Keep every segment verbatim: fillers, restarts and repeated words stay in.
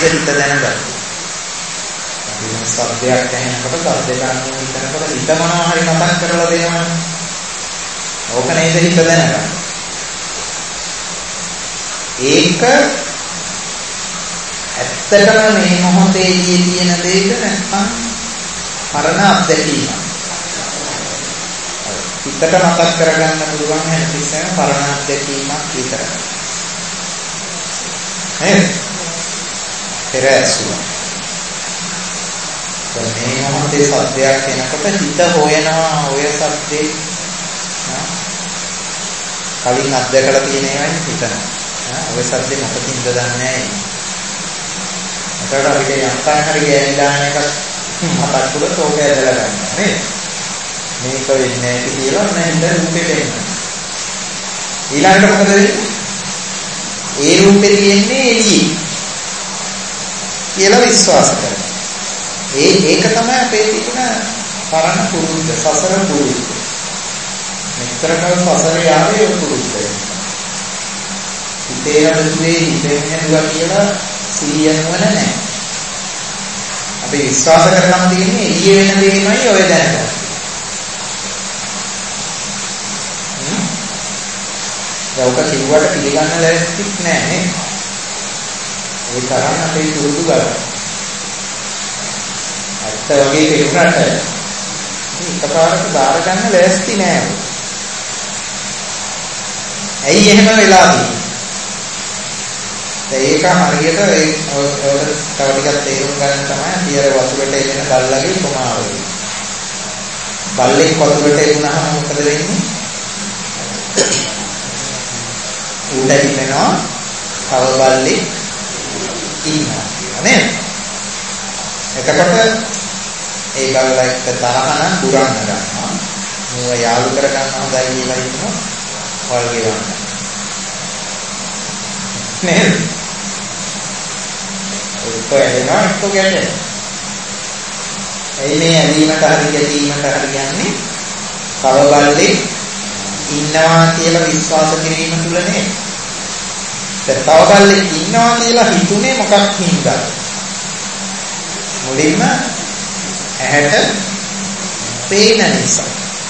හිත දැනගන්න. අපි සබ්දයක් ඇහෙනකොට සබ්ද ගන්න හිතනකොට හිත මොනවා හරි මතක් කරලා දෙනවනේ. ඕක නේද හිත දැනගන්න. ඒක ඇත්තටම මේ මොහොතේදී තියෙන දෙයක නැත්නම් මරණ අත්දැකීම. හිතට මතක් කරගන්න පුළුවන් හැටිසම මරණ අත්දැකීමක් විතරයි. නේද? පෙරසුව. මේ මොහොතේ සත්‍යයක් එනකොට හිත හොයනවා ඔය සත්‍යේ කලින් අත්දැකලා තියෙන ඒවායි හිතනවා. ඔය සත්‍යේ මොකකින්ද දන්නේ නැහැ. ඒකට අපිට යම්තම් හරි ගෑනිදාන එකක් මතක් වුණොත් ඕක ඇදලා ගන්නවා නේද? මේක වෙන්නේ නැහැ කියලා නෑ හිත රූපෙට එන්නේ. ඊළඟට මොකද වෙන්නේ? ඒ රූපේ තියෙන්නේ එළියේ කියලා විශ්වාස කරනවා. ඒ ඒක තමයි අපේ තිබුණ පරණ පුරුද්ද, සසර පුරුද්ද. මෙතරකල් සසර යාවේ පුරුද්ද. හිතේ හදුවේ හිතෙන් හැදුවා කියලා සිහියනව නැහැ. අපි විශ්වාස කරගන්න තියෙන්නේ එළියේ වෙන දෙයමයි ඔය දැනගන්න. යෝක කිව්වට පිළිගන්න ලැස්තික් නෑ නේ. ඒ තරම් අපේ පුරුදු ගන්න. ඇත්ත වගේ කෙරුණාට එකපාරට බාර ගන්න ලැස්ති නෑ. ඇයි එහෙම වෙලා තියෙන්නේ? ඒක හරියට ඒ තව ටිකක් තේරුම් ගන්න තමයි පියර වතුරට එන බල්ලගේ උපමාව වෙන්නේ. බල්ලෙක් වතුරට එුණාම මොකද වෙන්නේ? උඩ ඉන්නවා තව බල්ලෙක් ඉන්නවා නේද? එතකොට ඒ බල්ලා එක්ක තරහනම් දුරන්න ගන්නවා. මේව යාළු කර ගන්න හොඳයි කියලා හිතනවා. වල් ගෙවන්න. නේද? ඒක එනවා එක්ක ගැටෙනවා. එයි මේ ඇලීමට හරි ගැටීමට හරි යන්නේ තව බල්ලෙක් ඉන්නවා කියලා විශ්වාස කිරීම තුල නේ. දැන් තව බල්ලෙක් ඉන්නවා කියලා හිතුනේ මොකක් හින්දාද? මුලින්ම ඇහැට පේන නිසා.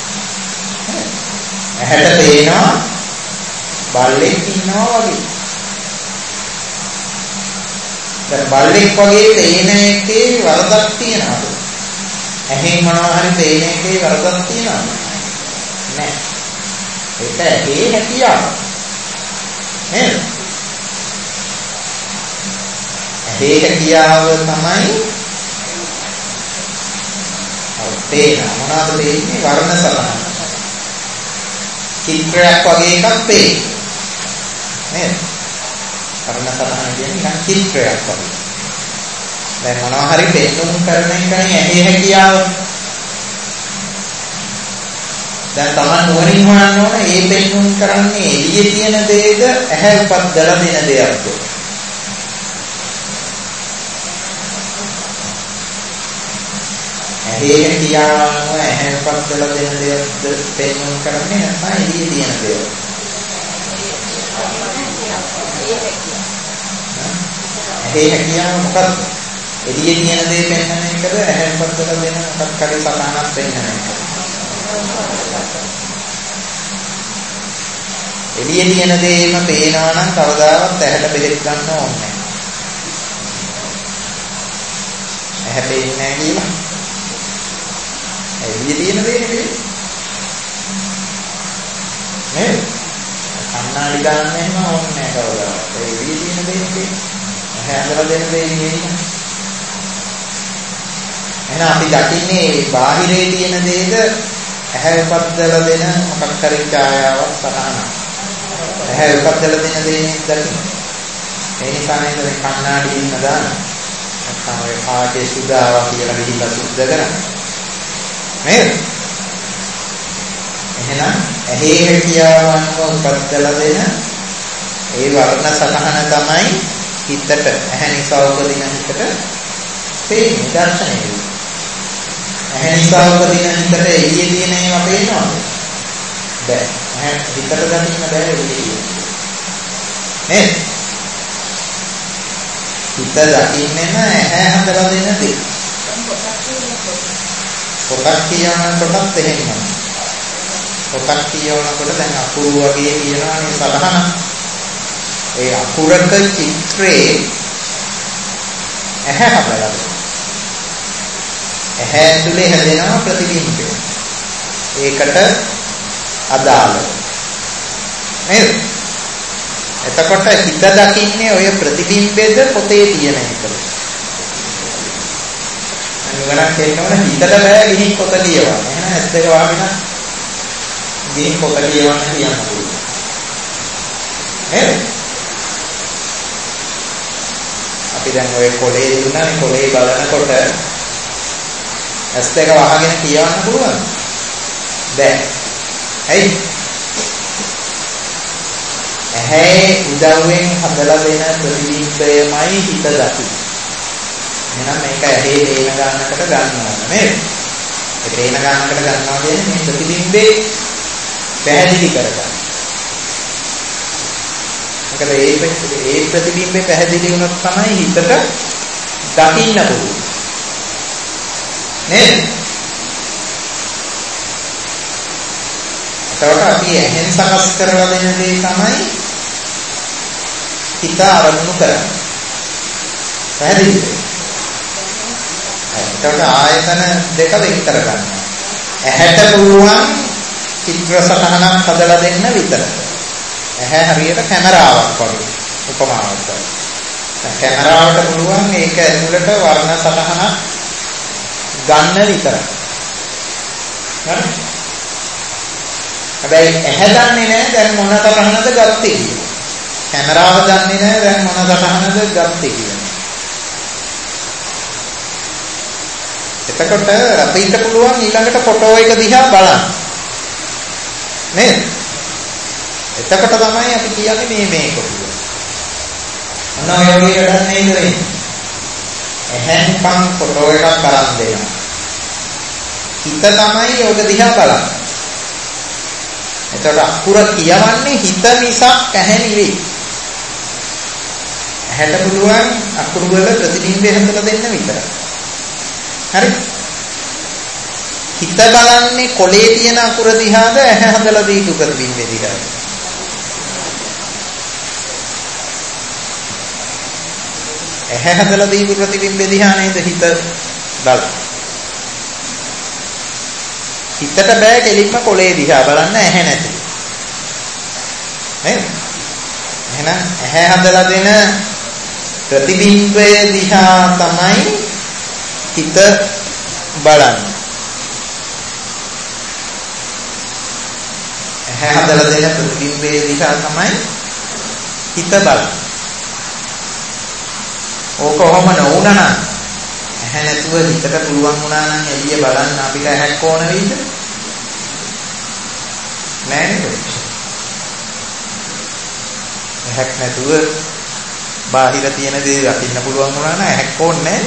ඇහැට පේනවා බල්ලෙක් ඉන්නවා වගේ. දැන් බල්ලෙක් වගේ පේන එකේ වරදක් තියනවාද? ඇහෙන් මොනවා හරි පේන එකේ වරදක් තියනවාද? නැහැ. ඒක ඇහි හැකියාව. නේද? ඇහි හැකියාව තමයි පේන මොනවාද පේන්නේ? වර්ණ සටහන. චිත්‍රයක් වගේ එකක් පේන්නේ. නේද? වර්ණ සටහන කියන්නේ නිකන් චිත්‍රයක් වගේ. දැන් මොනවා හරි පෙන්වුම් කරන එකනේ ඇහි හැකියාව. දැන් Taman නුවණින් හොයන්න ඕන මේ පෙන්වුම් කරන්නේ එළියේ තියෙන දෙයද ඇහැ උපද්දලා දෙන දෙයක්ද? ඇහි හැකියාව ඇහැ උපද්දලා දෙන දෙයක්ද පෙන්වුම් කරන්නේ නැත්නම් එළියේ තියෙන දෙයක්ද? ඇහි හැකියාව මොකක්ද? එළියේ තියෙන දේ පෙන්වන එකද ඇහැ උපද්දලා දෙන මොකක් හරි සටහනක් පෙන්වන එකද? එළියේ තියෙන දේම පේනවා නම් කවදාවත් ඇහැට බෙහෙත් ගන්න ඕනේ නැහැ. ඇහැ පේන්නේ නැහැ කියලා. එළියේ තියෙන දේ නෙවෙයි. නේද? කන්නාඩි ගන්න එහෙම ඕනේ නැහැ කවදාවත්. ඒ එළියේ තියෙන දේ නෙවෙයි. ඇහැ අඳලා දෙන දේ නෙවෙයි. එහෙනම් අපි දකින්නේ බාහිරේ තියෙන දේද ඇහැ උපද්දලා දෙන මොකක් හරි ඡායාවක් සටහනක්. ඇහැ උපද්දලා දෙන දේ නේද දකින්නේ. ඒ නිසා නේද මේ කන්නාඩි ඉන්න දාන. නැත්නම් ඔය ආගේ සුදාවා කියලා ගිහිල්ලා සුද්ධ කරන්නේ. නේද? එහෙනම් ඇහි හැකියාවන් උපද්දලා දෙන ඒ වර්ණ සටහන තමයි හිතට ඇහැ නිසා උපදින හිතට පේන්නේ දර්ශනය. ඇහැ නිසා උපදින හිතට එළියේ තියෙන ඒවා පේනවද? බෑ. ඇහැ හිතට දකින්න බෑ එළියේ. නේද? හිත දකින්නේ නැහැ ඇහැ හදලා දෙන දේ. පොතක් කියනකොටත් එහෙමයි. පොතක් කියනකොට දැන් අකුරු වගේ කියනවානේ සටහන. ඒ අකුරක චිත්‍රේ ඇහැ හදලා දෙනවා. ඇහැ ඇතුලේ හැදෙනවා ප්‍රතිබිම්බය. ඒකට අදාළ නේද? එතකොට හිත දකින්නේ ඔය ප්‍රතිබිම්බෙද පොතේ තියෙන එකද? අනිවාර්යයෙන් කියනවනේ හිතට බෑ ගිහින් පොත කියවන්න. එහෙනම් ඇස් දෙක වහගෙන ගිහින් පොත කියවන්න කියන්න පුළුවන්. නේද? අපි දැන් ඔය කොලේ දුන්නානේ කොලේ බලනකොට ඇස් දෙක වහගෙන කියවන්න පුළුවන්. බෑ. ඇයි? ඇහැ උදව්වෙන් හදලා දෙන ප්‍රතිබිම්බයමයි හිත දකින්නේ. එහෙනම් මේක ඇහි දේන ගන්නකට ගන්නවා නේද? ඒ දේන ගන්නකට ගන්නවා කියන්නේ මේ ප්‍රතිබිම්බේ පැහැදිලි කරගන්න. මොකද ඒ ඒ ප්‍රතිබිම්බේ පැහැදිලි වුණොත් තමයි හිතට දකින්න පුළුවන්. නේද? එතකොට අපි ඇහෙන් සකස් කරලා දෙන දේ තමයි හිත අරමුණු කරන්නේ. පැහැදිලිද? එතකොට ආයතන දෙක වෙන් කරගන්න. ඇහැට පුළුවන් චිත්‍ර සටහනක් හදලා දෙන්න විතරයි. ඇහැ හරියට කැමරාවක් වගේ උපමාවක් ගන්න. කැමරාවට පුළුවන් ඒක ඇතුළට වර්ණ සටහනක් ගන්න විතරයි. හරි? හැබැයි ඇහැ දන්නේ නැහැ දැන් මොන සටහනද ගත්තේ කියලා. කැමරාව දන්නේ නැහැ දැන් මොන සටහනද ගත්තේ කියලා. එතකොට අපිට පුළුවන් ඊළඟට ෆොටෝ එක දිහා බලන්න. නේද? එතකොට තමයි අපි කියන්නේ මේ මේක කියලා. අන්න ඔය වගේ වැඩක් නේද වෙන්නේ. එහෙන් පන් ෆොටෝ එකක් අරන් දෙනවා. හිත තමයි ඔබ දිහා බලන්නේ. එතකොට අකුර කියවන්නේ හිත මිසක් ඇහැ නෙවෙයි. ඇහැට පුළුවන් අකුරු වල ප්‍රතිබිම්බය හදලා දෙන්න විතරයි. හරි? හිත බලන්නේ කොලේ තියෙන අකුර දිහාද ඇහැ හදලා දීපු ප්‍රතිබිම්බය දිහාද? ඇහැ හදලා දීපු ප්‍රතිබිම්බය දිහා නේද හිත බලන්නේ. හිතට බෑ කෙලින්ම කොලේ දිහා බලන්න ඇහැ නැති. නේද? එහෙනම් ඇහැ හදලා දෙන ප්‍රතිබිම්බය දිහා තමයි හිත බලන්නේ. ඇහැ හදලා දෙන ප්‍රතිබිම්බය දිහා තමයි හිත බලන්නේ. ඕක කොහොම නොවුණා නම් ඇහැ නැතුව හිතට පුළුවන් වුණා නම් එළිය බලන්න අපිට ඇහැක් ඕන වෙයිද? නෑ නේද? ඇහැක් නැතුව බාහිර තියෙන දේ දකින්න පුළුවන් වුණා නම් ඇහැක් ඕනේ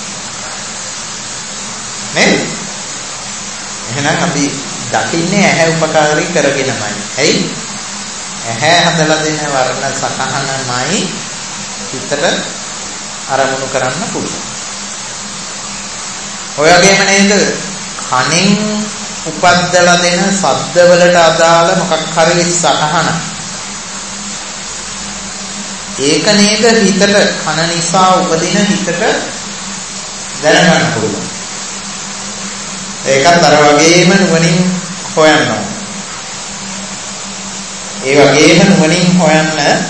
නේද? එහෙනම් අපි දකින්නේ ඇහැ උපකාරී කරගෙනමයි. ඇයි? ඇහැ හදලා දෙන වර්ණ සතහනමයි හිතට අරමුණු කරන්න පුළුවන්. ඔය වගේම නේද කනෙන් උපද්දලා දෙන ශබ්ද වලට අදාළ මොකක් හරි සටහන. ඒක නේද හිතට කන නිසා උපදින හිතට දැනගන්න පුළුවන්. ඒකත් අර වගේම නුවණින් හොයන්න ඕන. ඒ වගේම නුවණින් හොයන්න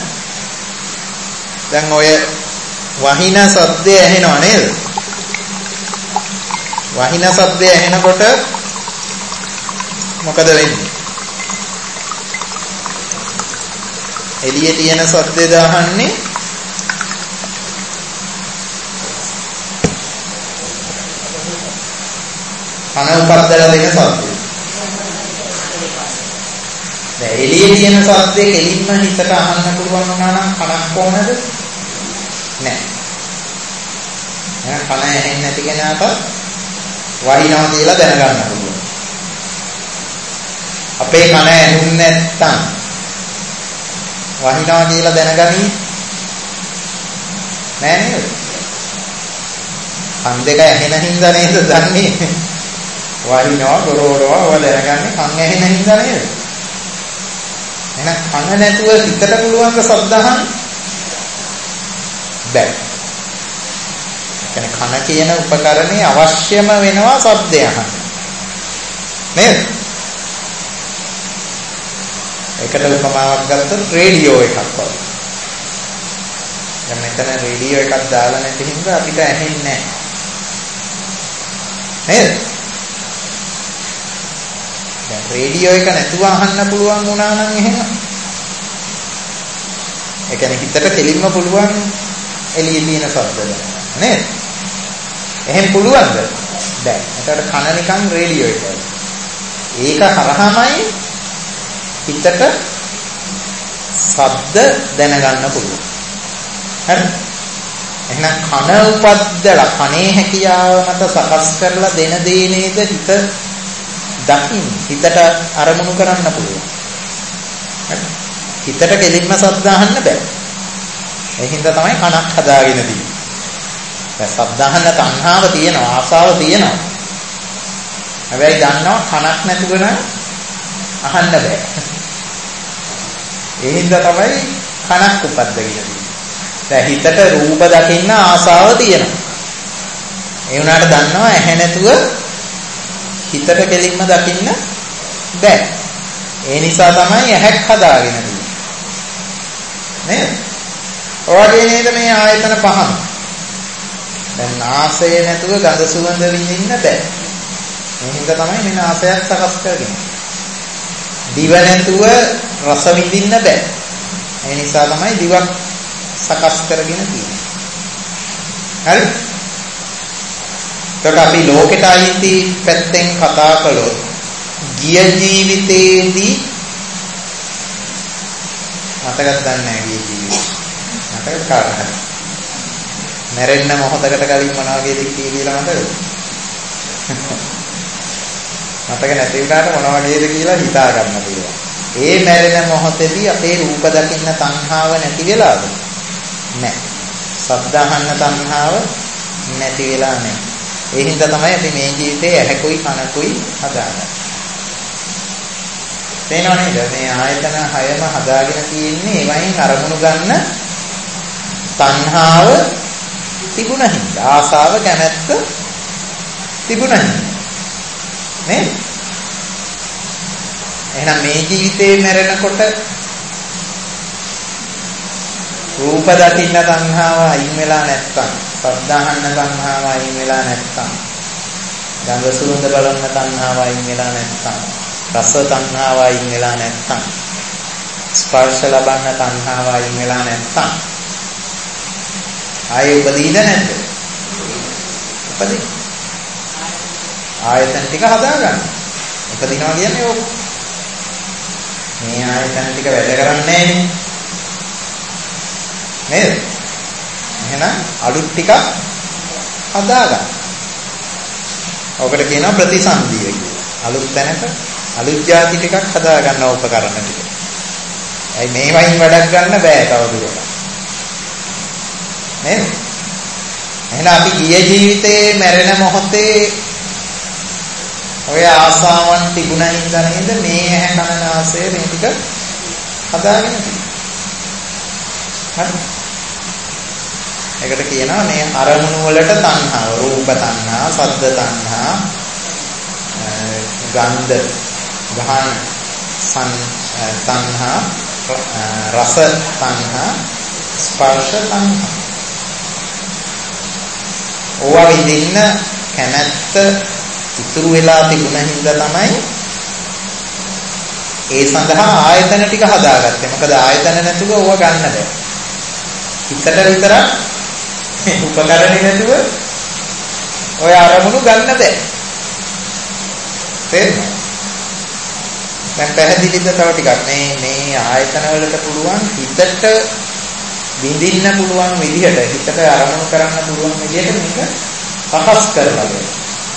දැන් ඔය වහින සද්දය ඇහෙනව නේද? වහින සද්දය ඇහෙනකොට මොකද වෙන්නේ? එළියේ තියෙන සද්දේ දාහන්නේ කන උපද්දලා දෙන සද්දේ. දැන් එළියේ තියෙන සද්දේ කෙලින්ම හිතට අහන්න පුළුවන් වුණා නම් කනක් ඕනද? නැහැ. එහෙනම් කන ඇහෙන්නේ නැති කෙනාට වහිනවා කියලා දැනගන්න පුළුවන්. අපේ කන ඇහුන්නේ නැත්තම් වහිනවා කියලා දැනගනි නෑ නේද? කන් දෙක ඇහෙන හින්දා නේද දන්නේ? වහිනවා ගොරෝරවා ඔය දැනගන්නේ කන් ඇහෙන හින්දා නේද? එහෙනම් කන නැතුව හිතට පුළුවන් ද ශබ්ද අහන්න? බැහැ. කියන්නේ කන කියන උපකරණේ අවශ්‍යම වෙනවා ශබ්දය අහන්න. නේද? ඒකට උපමාවක් ගත්තොත් රේඩියෝ එකක් වගේ. දැන් මෙතන රේඩියෝ එකක් දාලා නැති හින්දා අපිට ඇහෙන්නේ නැහැ. නේද? දැන් රේඩියෝ එක නැතුව අහන්න පුළුවන් වුණා නම් එහෙම. ඒ කියන්නේ හිතට කෙලින්ම පුළුවන් එළියේ තියෙන ශබ්ද දැනගන්න. නේද? එහෙම පුළුවන්ද? බැහැ. ඒකට කන නිකන් රේඩියෝ එකයි. ඒක හරහාමයි හිතට ශබ්ද දැනගන්න පුළුවන්. හරි? එහෙනම් කන උපද්දලා කනේ හැකියාව මත සකස් කරලා දෙන දේ නේද හිත දකින් හිතට අරමුණු කරන්න පුළුවන්. හරි? හිතට කෙලින්ම ශබ්ද අහන්න බෑ. ඒ හින්දා තමයි කනක් හදාගෙන තියෙන්නේ. දැන් ශබ්ද අහන්න තණ්හාව තියෙනවා, ආසාව තියෙනවා. හැබැයි දන්නවා කනක් නැතුව නම් අහන්න බෑ. ඒ හින්දා තමයි කනක් උපද්දගෙන තියෙන්නේ. දැන් හිතට රූප දකින්න ආසාව තියෙනවා. ඒ වුණාට දන්නවා ඇහැ නැතුව හිතට කෙලින්ම දකින්න බෑ. ඒ නිසා තමයි ඇහැක් හදාගෙන තියෙන්නේ. නේද? ඔයගේ නේද මේ ආයතන පහම. දැන් නාසය නැතුව ගඳ සුවඳ විඳින්න බෑ. ඒ හින්දා තමයි මේ නාසයක් සකස් කරගන්නේ. දිව නැතුව රස විඳින්න බෑ. ඒ නිසා තමයි දිවක් සකස් කරගෙන තියෙන්නේ. හරි? එතකොට අපි ලෝකෙට අයිති පැත්තෙන් කතා කළොත් ගිය ජීවිතේදී මතකද දන්නේ නැහැ ගිය ජීවිතේ. මතක කාටද? මැරෙන්න මොහොතකට කලින් මොනවා වගේද කියලා මතකද? මතක නැති වුණාට මොනවා වගේද කියලා හිතා ගන්න පුළුවන්. ඒ මැරෙන මොහොතේදී අපේ රූප දකින්න තණ්හාව නැති වෙලාද? නැහැ. ශබ්ද අහන්න තණ්හාව නැති වෙලා නැහැ. ඒ හින්දා තමයි අපි මේ ජීවිතේ ඇහැකුයි කනකුයි හදාගන්නේ. තේනව නේද? මේ ආයතන හයම හදාගෙන තියෙන්නේ ඒවයින් අරමුණු ගන්න තණ්හාව තිබුණ හින්දා, ආසාව කැමැත්ත තිබුණ හින්දා. නේ? එහෙනම් මේ ජීවිතේ මැරෙනකොට රූප දකින්න තණ්හාව අයින් වෙලා නැත්තම්, ශබ්ද අහන්න තණ්හාව අයින් වෙලා නැත්තම්, ගන්ධ සුවඳ බලන්න තණ්හාව අයින් වෙලා නැත්තම්, රස තණ්හාව අයින් වෙලා නැත්තම්, ස්පර්ශ ලබන්න තණ්හාව අයින් වෙලා නැත්තම් ආයෙ උපදීද නැද්ද? උපදී. ආයතන ටික හදාගන්න. උපදිනවා කියන්නේ ඕක. මේ ආයතන ටික වැඩ කරන්නේ නේද? එහෙනම් අලුත් ටික හදාගන්න. ඔකට කියනවා ප්‍රතිසන්දිය කියලා. අලුත් තැනක අලුත් ಜಾති ටිකක් හදාගන්න උපකරණ ටික. ඇයි මේ වයින් වැඩක් ගන්න බෑ තවදුරටත්. නේද? එහෙනම් අපි ගිය ජීවිතේ මැරෙන මොහොතේ ඔය ආසාවන් තිබුණා හින්දා නේද මේ ඇහැ කන නාසය මේ ටික හදාගෙන තියෙන්නේ. හරි. ඒකට කියනවා මේ අරමුණු වලට තණ්හාව, රූප තණ්හා, ශබ්ද තණ්හා, ගන්ධ, ගහන, සන් තණ්හා, රස තණ්හා, ස්පර්ශ තණ්හා. ඕවා විඳින්න කැමැත්ත ඉතුරු වෙලා තිබුණ හින්දා තමයි ඒ සඳහා ආයතන ටික හදාගත්තේ. මොකද ආයතන නැතුව ඕවා ගන්න බෑ. හිතට විතරක් උපකරණ නැතුව ඔය අරමුණු ගන්න බෑ. තේරෙනවද? දැන් පැහැදිලිද තව ටිකක් මේ මේ ආයතන වලට පුළුවන් හිතට විඳින්න පුළුවන් විදිහට, හිතට අරමුණු කරන්න පුළුවන් විදිහට මේක සකස් කරලා දෙන්න.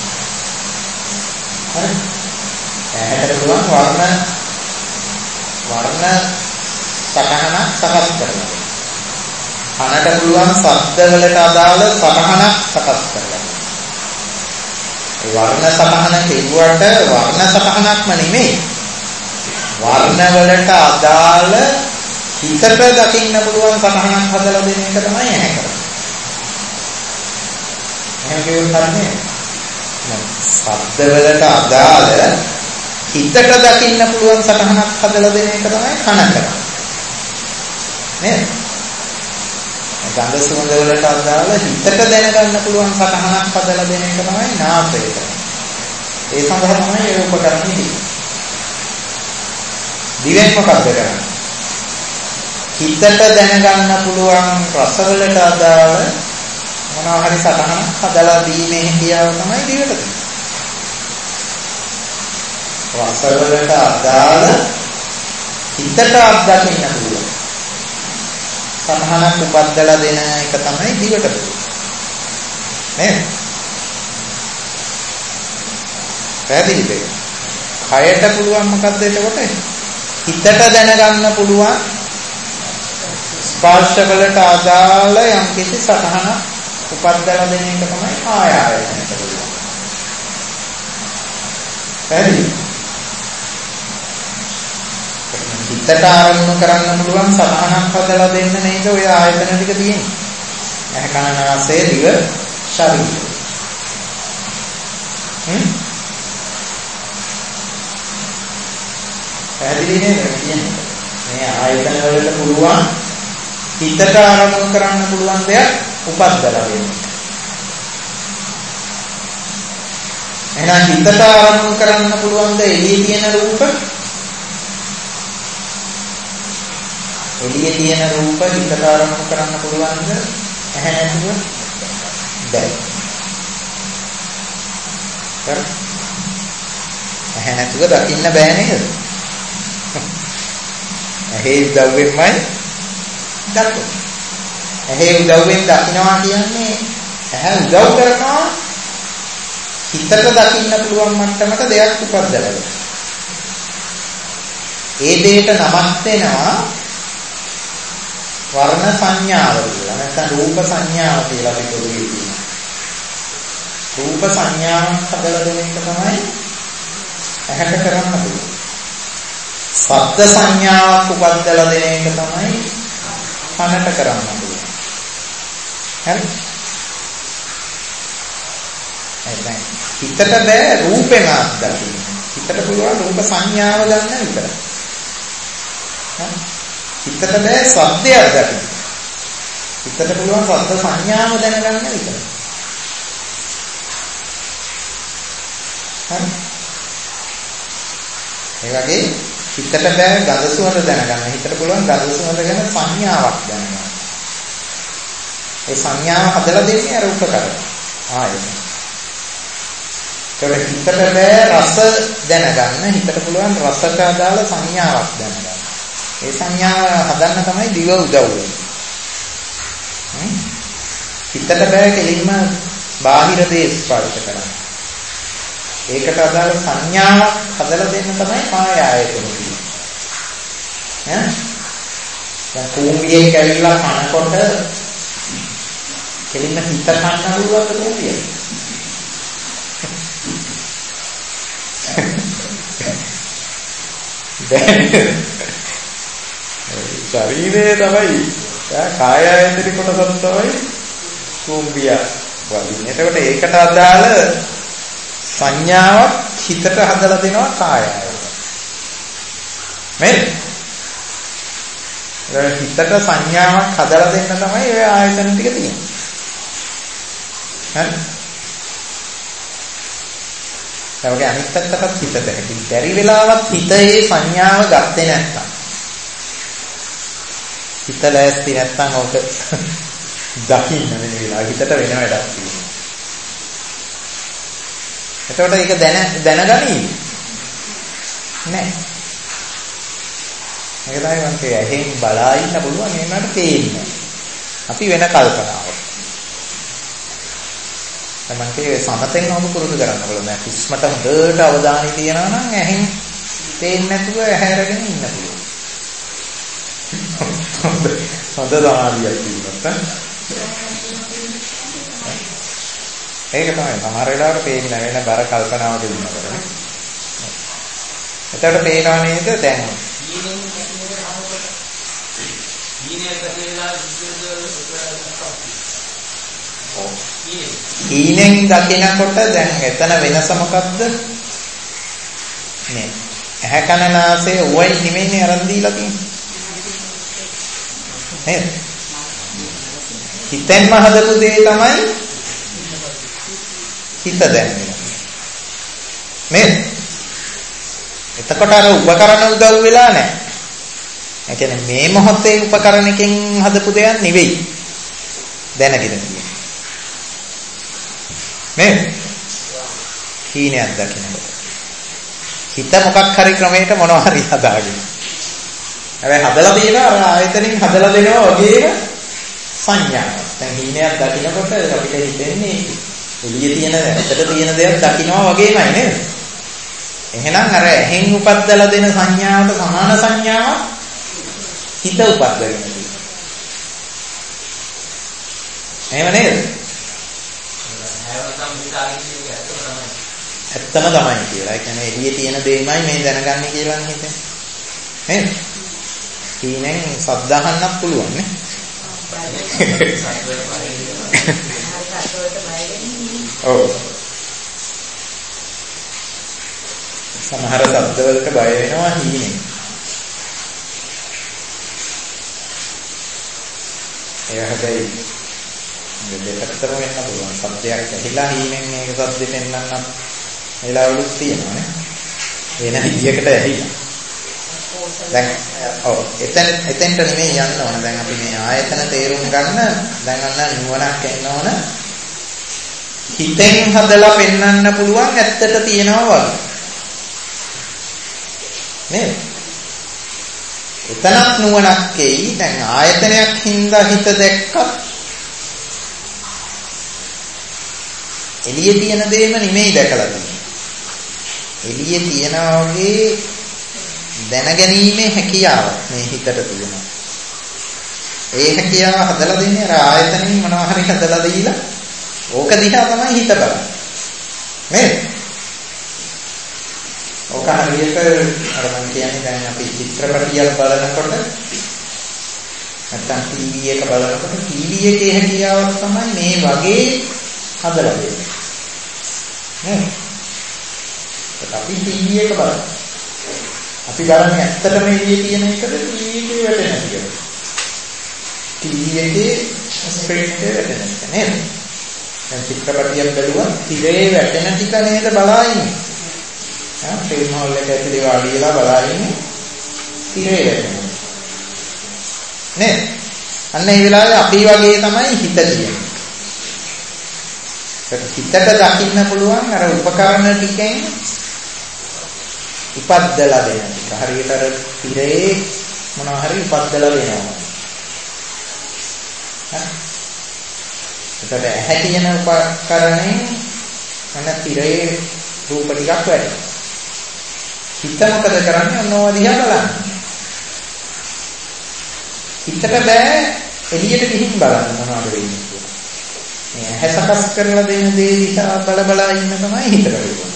හරි. ඇහැට පුළුවන් වර්ණ වර්ණ සටහනක් සකස් කරලා දෙන්න. කනට පුළුවන් ශබ්දවලට අදාළ සටහනක් සකස් කරගන්න. ඒ වර්ණ සටහන කියුවට වර්ණ සටහනක්ම නෙමෙයි. වර්ණවලට අදාළ හිතට දකින්න පුළුවන් සටහනක් හදලා දෙන එක තමයි ඇහැ කරන්නේ. එහෙම කියුවොත් ශබ්දවලට අදාළ හිතට දකින්න පුළුවන් සටහනක් හදලා දෙන එක තමයි කන කරන්නේ. නේද? ගන්ධ සුවඳ වලට අදාළ හිතට දැනගන්න පුළුවන් සටහනක් හදලා දෙන එක තමයි නාසය කරන්නේ. ඒ සඳහා තමයි ඒ උපකරණ තියෙන්නේ. දිවෙන් මොකක්ද කරන්නේ? හිතට දැනගන්න පුළුවන් රසවලට අදාළ මොනවා හරි සටහනක් හදලා දීමේ හැකියාව තමයි දිවට තියෙන්නේ. රසවලට අදාළ හිතට අත්දකින්න පුළුවන් සටහනක් උපද්දලා දෙන එක තමයි දිවට පුළුවන්. නේද? පැහැදිලිද? කයට පුළුවන් මොකද්ද එතකොට? හිතට දැනගන්න පුළුවන් ස්පර්ශ වලට අදාළ යම්කිසි සටහනක් උපද්දලා දෙන එක තමයි කාය ආයතනයට පුළුවන්. පැහැදිලි? හිතට ආරම්භ කරන්න පුළුවන් සටහනක් හදලා දෙන්න නේද ඔය ආයතන ටික තියෙන්නේ. ඇහැ කන නාසය දිව ශරීරය. හ්ම්? පැහැදිලි නේද කියන්නේ? මේ ආයතන වලට පුළුවන් හිතට ආරම්භ කරන්න පුළුවන් දෙයක් උපද්දලා දෙන්න. එහෙනම් හිතට ආරම්භ කරන්න පුළුවන් ද එළියේ තියෙන රූප? එළියේ තියෙන රූප හිතට ආරම්භ කරන්න පුළුවන්ද? ඇහැ නැතුව බැහැ. හරි? ඇහැ නැතුව දකින්න බෑ නේද? ඇහි උදව්වෙන්මයි දක්වන්නේ. ඇහි උදව්වෙන් දකින්නවා කියන්නේ ඇහැ උදව් කරනවා හිතට දකින්න පුළුවන් මට්ටමට දෙයක් උපද්දලා. ඒ දෙයට නමක් දෙනවා වර්ණ සංඥාව කියලා. නැත්නම් රූප සංඥාව කියලා අපි කියනවා. රූප සංඥාවක් හදලා දෙන එක තමයි ඇහැට කරන්න පුළුවන්. ශබ්ද සංඥාවක් උපද්දලා දෙන එක තමයි කනට කරන්න පුළුවන්. හරි? එහෙනම් හිතට බෑ රූපේම අත්දකින්න. හිතට පුළුවන් රූප සංඥාව ගන්න විතරයි. හරි? හිතට බෑ ශබ්දයක් දකින්න. හිතට පුළුවන් ශබ්ද සංඥාව දැනගන්න විතරයි. හරි? ඒ වගේ හිතට බෑ ගඳ සුවඳ දැනගන්න. හිතට පුළුවන් ගඳ සුවඳ ගැන සංඥාවක් දැනගන්න. ඒ සංඥාව හදලා දෙන්නේ අර උපකරණ. ආයෙත්. ඒකට හිතට බෑ රස දැනගන්න. හිතට පුළුවන් රසට අදාළ සංඥාවක් දැනගන්න. ඒ සංඥාව හදන්න තමයි දිව උදව් වෙන්නේ. හිතට බෑ කෙලින්ම බාහිර දේ ස්පර්ශ කරන්න. ඒකට අදාළ සංඥාවක් හදලා දෙන්න තමයි කාය ආයතන කියන්නේ. ඈ? දැන් කූඹියේ කැවිලා කනකොට කෙලින්ම හිත කන්න පුළුවන්ද කූඹිය? ශරීරයේ තමයි කාය ආයතන කොටසක් තමයි කූඹිය වලින්. එතකොට ඒකට අදාළ සංඥාවක් හිතට හදලා දෙනවා කාය ආයතන. මේ හිතට සංඥාවක් හදලා දෙන්න තමයි ඔය ආයතන ටික තියෙන්නේ. හරි? ඒ වගේ අනිත් පැත්තටත් හිතට හැකි. බැරි වෙලාවත් හිතේ සංඥාව ගත්තේ නැත්තම්. හිත ලෑස්ති නැත්තම් ඔක දකින්න වෙන වෙලාව හිතට වෙන වැඩක් තියෙනවා. එතකොට ඒක දැන දැනගනි නෑ. ඒක තමයි මම කියේ ඇහෙන් බලා ඉන්න පුළුවන් ඒනකට පේන්නේ. අපි වෙන කල්පනාවක්. තමන් කියේ සමතෙන් ඔබ පුරුදු කරන්න බලන්න. කිස්මට හොඳට අවධානය තියනවා නම් ඇහෙන් පේන්නේ නැතුව ඇහැරගෙන ඉන්න පුළුවන්. හොඳ සමාධියක් තියෙනවා. ඒක තමයි සමහර වෙලාවට පේන්නේ වෙන බර කල්පනාවක ඉන්නකොට නේ. එතකොට පේනවා නේද දැන් ඊනෙන් දකිනකොට දැන් එතන වෙනස මොකද්ද? නේ. ඇහැ කන නාසය උවයි නෙමෙයිනේ අරන් දීලා තියෙන්නේ. නේද? හිතෙන්ම හදපු දේ තමයි හිත දැනෙන්නේ. නේද? එතකොට අර උපකරණ උදව් වෙලා නැහැ. ඒ කියන්නේ මේ මොහොතේ උපකරණකින් හදපු දෙයක් නෙවෙයි. දැනගෙන තියෙන්නේ. නේද? හීනයක් දකින්නකොට. හිත මොකක් හරි ක්‍රමයකට මොනවා හරි හදාගෙන. හැබැයි හදලා තියෙනවා අර ආයතනින් හදලා දෙනවා වගේම සංඥාවක්. දැන් හීනයක් දකින්නකොට අපිට හිතෙන්නේ එළියේ තියෙන ඇත්තට තියෙන දේක් දකින්නවා වගේමයි නේද? එහෙනම් අර ඇහෙන් උපද්දලා දෙන සංඥාවට සමාන සංඥාවක් හිත උපද්දගෙන තියෙනවා. එහෙම නේද? ඇත්තම තමයි කියලා. ඒ කියන්නේ එළියේ තියෙන දෙයමයි මේ දැනගන්නේ කියලා හිතේ. නේද? ඊනෙන් සද්ද අහන්නත් පුළුවන් නේ. ඔව්. සමහර શબ્දවලට බය වෙනවා හීනෙන්. ඒ හැබැයි දෙපැත්තම වෙන්න පුළුවන්. શબ્දයක් ඇහිලා හීනෙන් මේක શબ્දෙ පෙන්වන්නත් වෙලාවලුත් තියෙනවානේ. වෙන විදියකට ඇහිලා. දැන් ඔව් එතන එතෙන්ට නෙමෙයි යන්න ඕන. දැන් අපි මේ ආයතන තේරුම් ගන්න දැන් අන්න නුවණක් එන්න ඕන. හිතෙන් හදලා පෙන්වන්න පුළුවන් ඇත්තට තියෙනවා වගේ. නේද? එතනක් නුවණක් එයි. දැන් ආයතනයක් හින්දා හිත දැක්කත් එළියේ තියෙන දේම නෙමෙයි දැකලා තියෙන්නේ. එළියේ තියනා වගේ දැනගැනීමේ හැකියාව මේ හිතට තියෙනවා. ඒ හැකියාව හදලා දෙන්නේ අර ආයතනෙන් මොනවා හරි හදලා දීලා ඕක දිහා තමයි හිත බලන්නේ. නේද? ඕක හරියට අර මම කියන්නේ දැන් අපි චිත්‍රපටියක් බලනකොට නැත්තම් ටීවී එක බලනකොට ටීවී එකේ හැකියාව තමයි මේ වගේ හදලා දෙන්නේ. නේද? අපි ටීවී එක බලනවා. අපි බලන්නේ ඇත්තටම එළියේ තියෙන එකද ටීවී එකේ වැටෙන එකද? ටීවී එකේ ස්ක්‍රීන් එකේ වැටෙන එක නේද? දැන් චිත්‍රපටියක් බැලුවා තිරේ වැටෙන ටික නේද බලා ඉන්නේ. ආ ෆිල්ම් හෝල් එක ඇතුලේ වාඩි වෙලා බලා ඉන්නේ තිරේ වැටෙන. නේද? අන්න ඒ වෙලාවේ අපි වගේ තමයි හිත තියෙන්නේ. හිතට දකින්න පුළුවන් අර උපකරණ ටිකෙන් උපද්දලා දෙන එක. හරියට අර තිරේ මොනවා හරි උපද්දලා දෙනවා. හරි. එතකොට ඇහැ කියන උපකරණයෙන් අන්න තිරේ රූප ටිකක් වැඩි. හිත මොකද කරන්නේ? ඔන්නෝ දිහා බලන්න. හිතට බෑ එළියට ගිහින් බලන්න මොනවද වෙන්නේ කියලා. මේ ඇහැ සකස් කරලා දෙන දේ දිහා බල බල ඉන්න තමයි හිතට වෙන්නේ.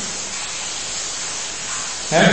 හරි.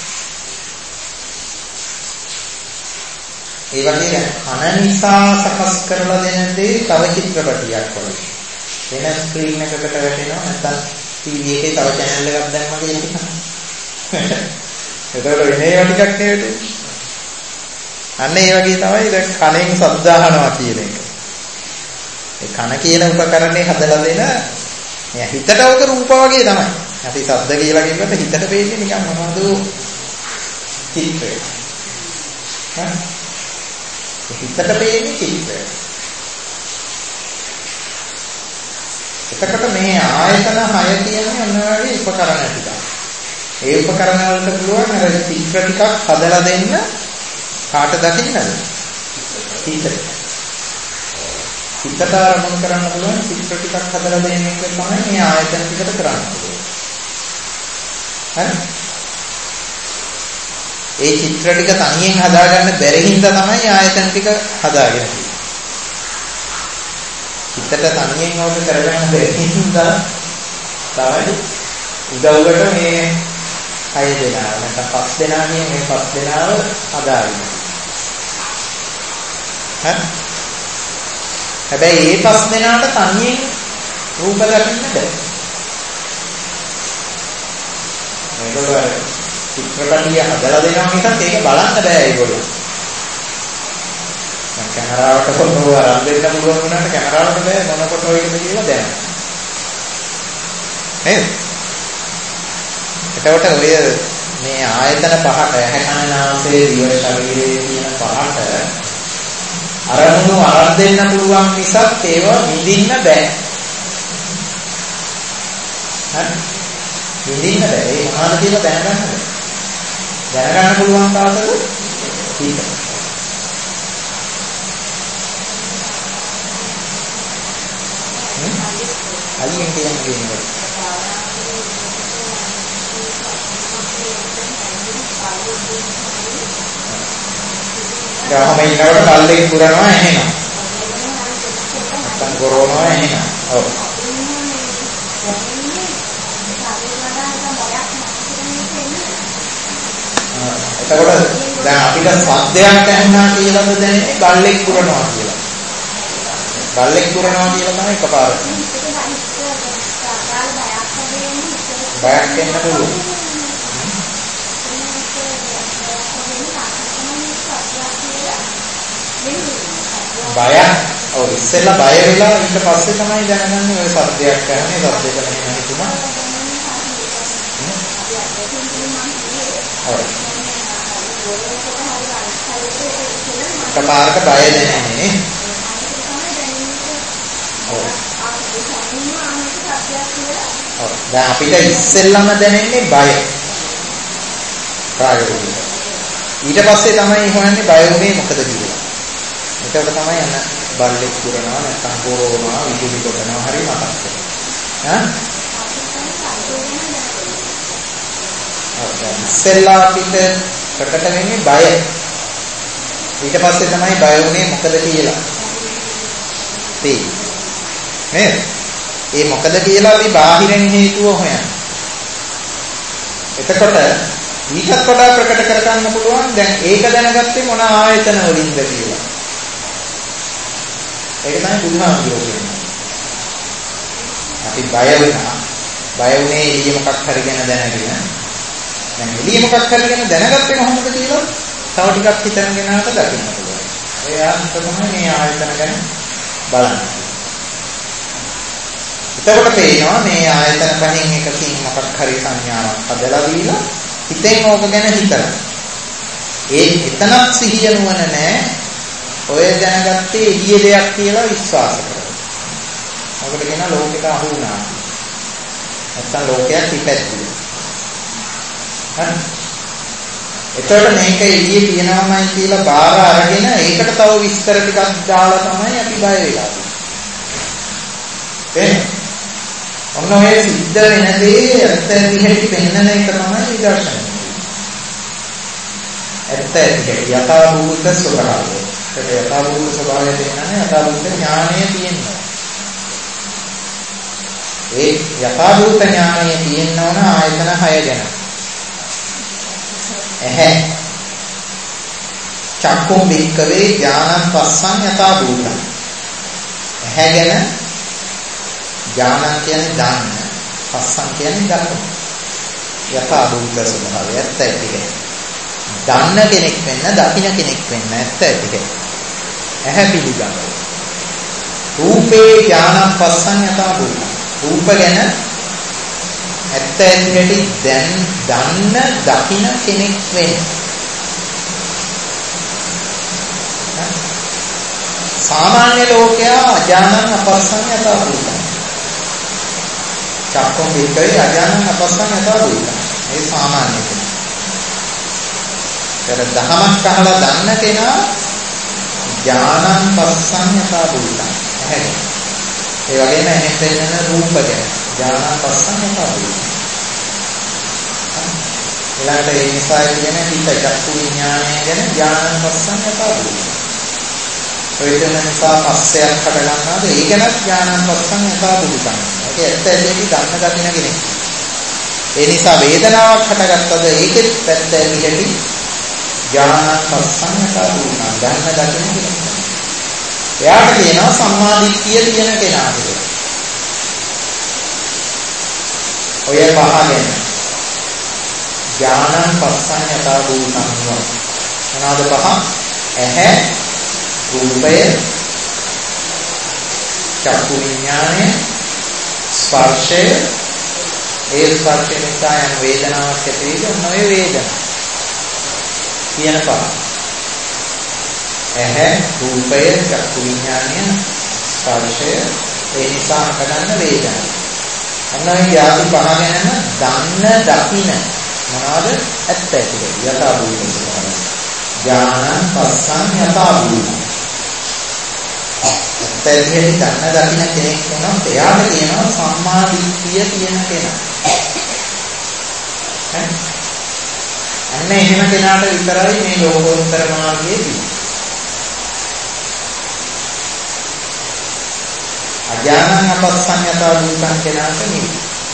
ඒ වගේ කන නිසා සකස් කරලා දෙන දේ තව චිත්‍රපටියක් වගේ. වෙන ස්ක්‍රීන් එකකට වැටෙනවා නැත්නම් ටීවී එකේ තව channel එකක් දැම්මම කියන එක. එතකොට වෙන ඒවා ටිකක් නේද? අන්න ඒ වගේ තමයි දැන් කනෙන් ශබ්ද අහනවා කියන එක. ඒ කන කියන උපකරණේ හදලා දෙන එයා හිතට ඔක රූප වගේ තමයි. අපි ශබ්ද කියලා කියනකොට හිතට පේන්නේ නිකන් මොනවද චිත්‍රය. හරි. හිතට පේන්නේ චිත්‍රය. එතකොට මේ ආයතන හය කියන්නේ ඔන්න වගේ උපකරණ ටික. ඒ උපකරණ වලට පුළුවන් අර චිත්‍ර ටිකක් හදලා දෙන්න කාට දකින්නද? හිතට. හිතට අරමුණු කරන්න පුළුවන් චිත්‍ර ටිකක් හදලා දෙන එක තමයි මේ ආයතන ටිකට කරන්න පුළුවන්. හරි? ඒ චිත්‍ර ටික තනියෙන් හදාගන්න බැරි හින්දා තමයි ආයතන ටික හදාගෙන තියෙන්නේ. චිත්තට තනියෙන් ඕක කරගන්න බැරි හින්දා තමයි උදව්වට මේ හය දෙනා නැත්නම් පස් දෙනා කියන මේ පස් දෙනාව හදාගෙන. හරි. හැබැයි මේ පස් දෙනාට තනියෙන් රූප දකින්න බෑ. මේගොල්ලෝ චිත්‍රපටිය හදලා දෙනවා මිසක් ඒක බලන්න බෑ ඒගොල්ලෝ. දැන් කැමරාවට ෆොටෝ අරන් දෙන්න පුළුවන් වුණාට කැමරාවට බෑ මොන ෆොටෝ එකද කියලා දැනගන්න. නේද? එතකොට ඔය මේ ආයතන පහට ඇහැ කන නාසය දිව ශරීරයේ කියන පහට අරමුණු අරන් දෙන්න පුළුවන් මිසක් ඒවා විඳින්න බෑ. හරි? විඳින්න බෑ. ඒ මොනවද කියලා දැනගන්න බෑ. දැනගන්න පුළුවන් තාලෙද හිත. අලියෙන් කියන්නේ ගාම ඉන්නකොට බල්ලෙක් පුරනවා එහෙනම්. නැත්තම් කොරෝනා එහෙනම්. ඔව්. එතකොට දැන් අපිට සද්දයක් ඇහෙනවා කියලාද දැනෙන්නේ බල්ලෙක් පුරනවා කියලා. බල්ලෙක් පුරනවා කියලා තමයි එකපාරට. බයක් එන්න පුළුවන්. බය ඔව් ඉස්සෙල්ලා බය වෙලා ඊට පස්සේ තමයි දැනගන්නේ ඔය සද්දයක් කරන්නේ සද්දයක නෙමෙයි හිතුණා. ඔව්. එකපාරට බය දැනෙන්නේ. ඔව්. ඔව්. දැන් අපිට ඉස්සෙල්ලාම දැනෙන්නේ බය. ප්‍රායෝගිකව. ඊට පස්සේ තමයි හොයන්නේ බය වුනේ මොකද කියලා. එතකොට තමයි අන්න බල්ලෙක් පුරනවා නැත්නම් කොරෝනා විදුලි කොටනවා හරි මතක් වෙනවා. හා? ඉස්සෙල්ලා අපිට ප්‍රකට වෙන්නේ බය. ඊට පස්සේ තමයි බය වුනේ මොකද කියලා. තේ. නේද? ඒ මොකද කියලා අපි බාහිරින් හේතුව හොයන්නේ. එතකොට ඊටත් වඩා ප්‍රකට කරගන්න පුළුවන් දැන් ඒක දැනගත්තේ මොන ආයතන වලින්ද කියලා. ඒක තමයි බුදුහාමුදුරුවෝ කියන්නේ. අපි බය වෙනවා. බය වුණේ එළිය මොකක් හරි ගැන දැනගෙන. දැන් එළිය මොකක් හරි ගැන දැනගත්තේ කොහොමද කියලා තව ටිකක් හිතන කෙනාට දකින්න පුළුවන්. ඒ ආන්ත තමයි මේ ආයතන ගැන බලන්නේ. එතකොට පේනවා මේ ආයතන පහෙන් එකකින් මොකක් හරි සංඥාවක් හදලා දීලා හිතෙන් ඕක ගැන හිතලා. ඒ එතනක් සිහිය නුවණ නැහැ. ඔය දැනගත්තේ එළිය දෙයක් කියලා විශ්වාස කරනවා. මොකද කියන ලෝකෙට අහු වුණා. නැත්තම් ලෝකයක් ඉපැද්දුවා. හරි. එතකොට මේක එළියේ තියෙනවමයි කියලා බාර අරගෙන ඒකට තව විස්තර ටිකක් දාලා තමයි අපි බය වෙලා තියෙන්නේ. ඔන්න ඔය සිද්ධ වෙන දේ ඇත්ත ඇති පෙන්නන එක තමයි විදර්ශනය. ඇත්ත ඇති යථාභූත ස්වභාවය. ඒක යථාභූත ස්වභාවය කියන්නේ යථාභූත ඥානය තියෙනවා. ඒ යථාභූත ඥානය තියෙන්න ඕන ආයතන හය ගැන. ඇහැ චක්කුම් වික්කවේ ඥානං පස්සං යථාභූතං. ඇහැ ගැන ඥානං කියන්නේ දාන්න. පස්සං කියන්නේ දකින. යථාභූත ස්වභාවය ඇත්ත ඇති. දන්න කෙනෙක් වෙන්න, දකින්න කෙනෙක් වෙන්න ඇත්ත ඇති. ඇහැ පිළිගන්න. රූපේ ඥානං පස්සං යථාභූතං. රූප ගැන ඇත්ත ඇති දැන් දන්න, දකින්න කෙනෙක් වෙන්න. සාමාන්‍ය ලෝකයා අඥානං අපස්සං යථාභූතං. චක්කම් විකේ අඥානං අපස්සං යථාභූතං. ඒ සාමාන්‍ය කෙනා. ඒතර දහමක් අහලා දන්න කෙනා ඥානං පස්සං යථාභූතං. එහෙනම් ඒ වගේම එහෙන් පෙන්නන රූප ගැන ඥානං පස්සං යථාභූතං. ඊළඟට ඒ නිසා කියන හිත චක්කු විඥානය ගැන ඥානපස්සන් යථා භූතං. වේදන නිසා පස්සයක් හට ගන්නාද ඒ ගැනත් ඥානපස්සන් යථා භූතං. ඒක ඇත්ත ඇටි ගන්න දකින්න කෙනෙක්. ඒ නිසා වේදනාවක් හටගත්තද ඒකෙත් පැත්ත ඇති හැටි ඥානපස්සන් යථා භූතං. ගන්න දකින්න කෙනෙක්. එයාට කියනවා සම්මාදිට්ඨිය තියෙන කෙනා කියලා. ඔය පහගෙන ඥානං පස්සං යථා භූතං මොනවාද පහ? ඇහැ, රූපය, චක්කු විඥානය, ස්පර්ශය, ඒ ස්පර්ශය නිසා යන වේදනාවක් ඇති වෙන ඔය වේදන කියන පහ. ඇහැ, රූපය, චක්කු විඥානය, ස්පර්ශය, ඒ නිසා හටගන්න වේදන. අන්නයි යාති පහ ගැනම දන්න දකින්න මොනවාද ඇත්ත ඇති යථා භූත ස්වභාවය. ඥානං පස්සං යථා භූත. ඇත්තටම දන්න දකින්න කෙනෙක් වුණොත් එයාට කියනවා සම්මා දිට්ඨිය තියෙන කෙනා. අන්න එහෙම කෙනාට විතරයි මේ ලෝකෝත්තර මාර්ගයේ තියෙන්නේ. අඥානං අපස්සං යථා භූතං කෙනාට නෙවෙයි.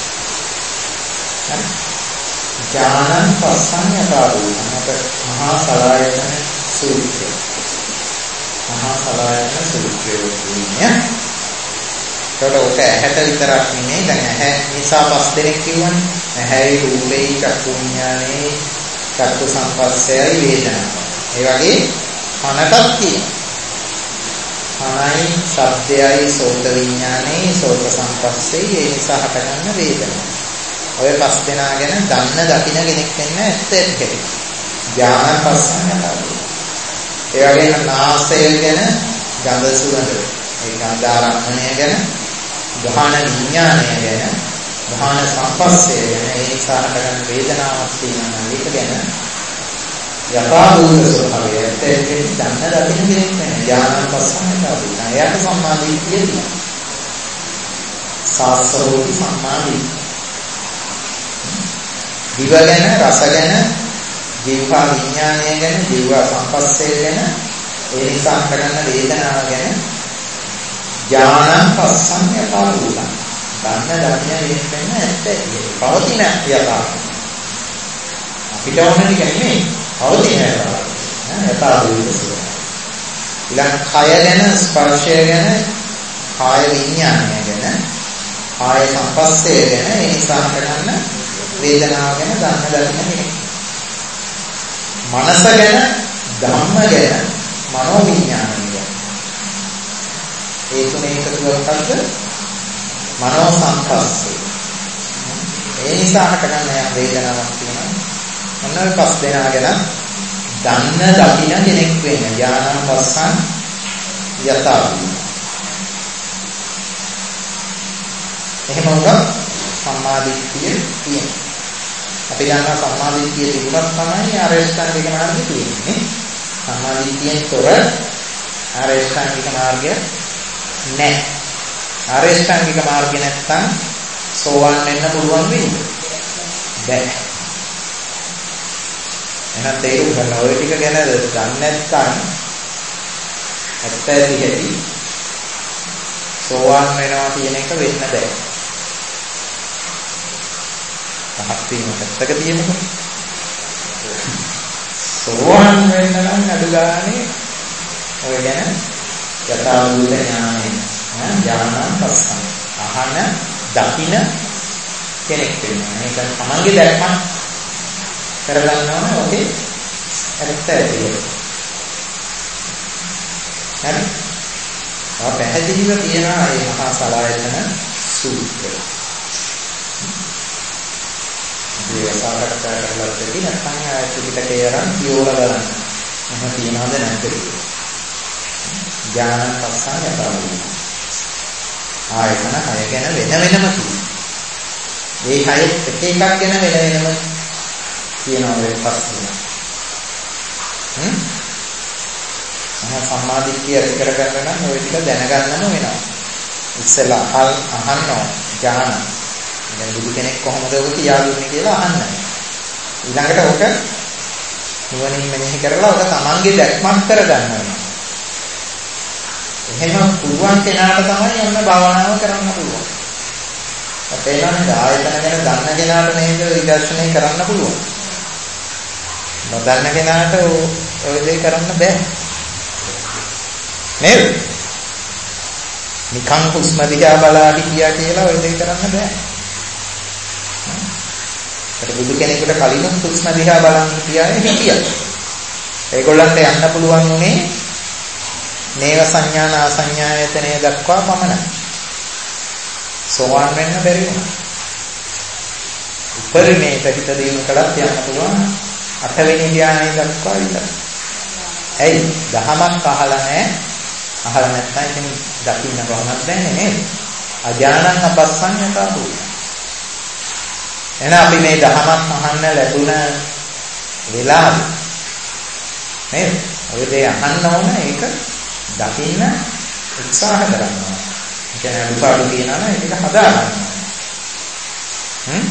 හරි? ඥානං පස්සං යථා භූතං. අපේ මහා සලායතන සූත්‍රය. මහා සලායතන සූත්‍රය කියන්නේ. ඒකට ඔක ඇහැට විතරක් නෙමෙයි. දැන් ඇහැ නිසා පස් දෙනෙක් කියවනේ. ඇහැයි රූපේ චක්කු විඥානේ චක්කු සංපස්සයයි වේදනා. ඒ වගේ කනටත් කියනවා. කනයි ශබ්දයයි සෝත විඥානේ සෝත සංපස්සේ ඒ නිසා හටගන්න වේදනා. ඔය පස් දෙනා ගැන දන්න දකින්න කෙනෙක් වෙන්න ඇත්ත ඇති. ඥාන පස්සන් යනවා. ඒ වගේම නාසය ගැන ගඳ සුවඳ, ඒ ගඳ ආරම්භණය ගැන, ගාහන විඥානය ගැන, ගාහන සංපස්සේ ගැන ඒ නිසා හටගන්න වේදනාවක් තියෙනවා. ඒක ගැන යථා භූත ස්වභාවය ඇත්ත ඇති දන්න දකින්න කෙනෙක් වෙන්න ඥාන පස්සන් යනවා. එයාට සම්මාදිට්ඨිය තියෙනවා. සාස්ත්‍රෝති සම්මාදිට්ඨිය. දිව ගැන, රස ගැන, ජීවහා විඥානය ගැන, ජීවහා සංපස්සේ ගැන, ඒ නිසා හටගන්න වේදනාව ගැන ඥානං පස්සං යථා භූතං. දන්න දකින්න කෙනෙක් වෙන්න ඇත්ත ඇති. පවතින යථා. අපිට ඕන ටික නෙමෙයි. පවතින යථා. යථා භූත ස්වභාවය. ඊළඟ කය ගැන, ස්පර්ශය ගැන, කාය විඥානය ගැන, කාය සංපස්සේ ගැන, ඒ නිසා හටගන්න වේදනාව ගැන දන්න දකින්න කෙනෙක්. මනස ගැන, ධම්ම ගැන, මනෝ විඥානය ගැන. ඒ තුනේ එකතුවක් මොකද්ද? මනෝ සංපස්සේ. ඒ නිසා හටගන්න යම් වේදනාවක් තියෙනවා. මොන පස් දෙනා ගැන දන්න දකින්න කෙනෙක් වෙන්න ඥානං පස්සං යථා භූතං. එහෙම වුණොත් සම්මාදිට්ඨිය තියෙනවා. අපි දන්නා සම්මාදිට්ඨිය තිබුණත් තමයි ආරේෂ්ඨාංගික මාර්ගය තියෙන්නේ. සම්මාදිට්ඨියෙන් තොර ආරේෂ්ඨාංගික මාර්ගය නැහැ. ආරේෂ්ඨාංගික මාර්ගය නැත්තම් සෝවන් වෙන්න පුළුවන් වෙන්නේ. බැහැ. එහෙනම් තේරුම් ගන්න ඔය ටික ගැන දන්නේ නැත්නම් ඇත්ත ඇති හැටි සෝවන් වෙනවා කියන එක වෙන්න බෑ. පහක් වීම පැත්තක තියෙනකොට සෝවන් වෙන්න නම් අඩු ගානේ ඔය ගැන යථාභූත ඥානය ඥානං පස්සං අහන දකින කෙනෙක් වෙනවා. මේක තමන්ගේ දැක්මක් කරගන්නවා ඔකේ ඇත්ත ඇති. හරි. ආ පැහැදිලිව තියෙනවා මේ මහා සලායතන සූත්‍රය. මේ සාකච්ඡා කරලා තියෙන නැත්නම් ආ ත්‍රිපිටකය අරන් කියවලා බලන්න. මොන තියනවද නැද්ද කියලා. ඥානං පස්සං යථාභූතං. ආයතන හය ගැන වෙන වෙනම කියනවා. මේ හය එක එකක් ගැන වෙන වෙනම කියනවා මේ පස්සේ. හ්ම්. මහා සම්මාදිට්ඨිය ඇති කරගන්න නම් ඔය ටික දැනගන්නම වෙනවා. ඉස්සෙල්ලා අහල් අහන්න ඥාන. දැන් බුදු කෙනෙක් කොහොමද ඔය කියා දුන්නේ කියලා අහන්න. ඊළඟට ඔක නුවණින් මෙනෙහි කරලා ඔක තමන්ගේ දැක්මක් කරගන්නවා. එහෙම පුළුවන් කෙනාට තමයි යන්න භාවනාව කරන්න පුළුවන්. අපේ නම් ආයතන ගැන දන්න කෙනාට නේද විදර්ශනය කරන්න පුළුවන්. නොදන්න කෙනාට ඔය දේ කරන්න බෑ. නේද? නිකන් හුස්ම දිහා බලා හිටියා කියලා ඔය දේ කරන්න බෑ. ඒක බුදු කෙනෙකුට කලින් හුස්ම දිහා බලන් හිටියානේ හිටියා. ඒගොල්ලන්ට යන්න පුළුවන් උනේ නේව සංඥාන ආසඤ්ඤායතනෙ දක්වා පමණයි. සෝවාන් වෙන්න බැරි වුණා. උපරිමේට හිත දිනු කළත් යන්න පුළුවන් අටවෙනි ධ්‍යානය දක්වා විතරයි. ඇයි? දහමක් අහලා නැහැ. අහලා නැත්නම් ඉතින් දකින්න කොහොමද දැන්නේ නේද? අජානං අපස්සඤ්ඤතා භූත. එහෙනම් අපි මේ දහමක් අහන්න ලැබුණ වෙලාව නේද? ඔය දේ අහන්න ඕන ඒක දකින්න උත්සාහ කරනවා. ඒ කියන්නේ අනුපාඩු තියනවා නම් ඒක හදා ගන්නවා. හ්ම්?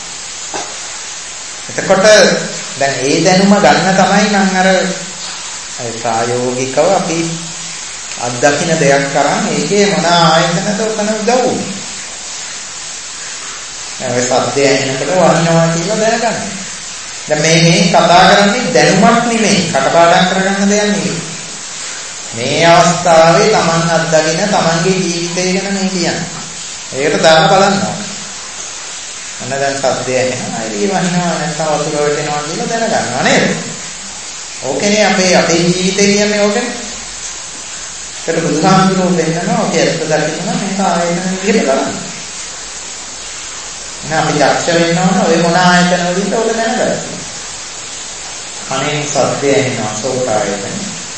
එතකොට දැන් ඒ දැනුම ගන්න තමයි නම් අර ප්‍රායෝගිකව අපි අත්දකින්න දෙයක් කරන් ඒකේ මොන ආයතනද උතන උදව් වුනේ. ඒ සත්‍යය එනකොට වහිනවා කියලා දැනගන්න. දැන් මේ මේ කතා කරන්නේ දැනුමක් නෙමෙයි, කටපාඩම් කරගන්න දෙයක් නෙමෙයි. මේ අවස්ථාවේ Taman අත්දකින්න Tamanගේ ජීවිතය ගැන මේ කියන්නේ. ඒකට දාන්න බලන්න ඕනේ. අන්න දැන් සත්‍යය එනවා, එළිය වහිනවා නැත්නම් වතුර වැටෙනවා කියලා දැනගන්නවා නේද? ඕකනේ අපේ අපේ ජීවිතය කියන්නේ ඕකනේ. ඒකට බුදුහාමුදුරුවෝ දෙන්නවා ඔකේ ඇත්ත දකින්න මේක ආයතන විදිහට බලන්න. එහෙනම් අපි දක්ෂ වෙන්න ඕන ඔය මොන ආයතන වලින්ද ඔක දැනගන්න. කණෙන් සද්දය එනවා සෝතායතන.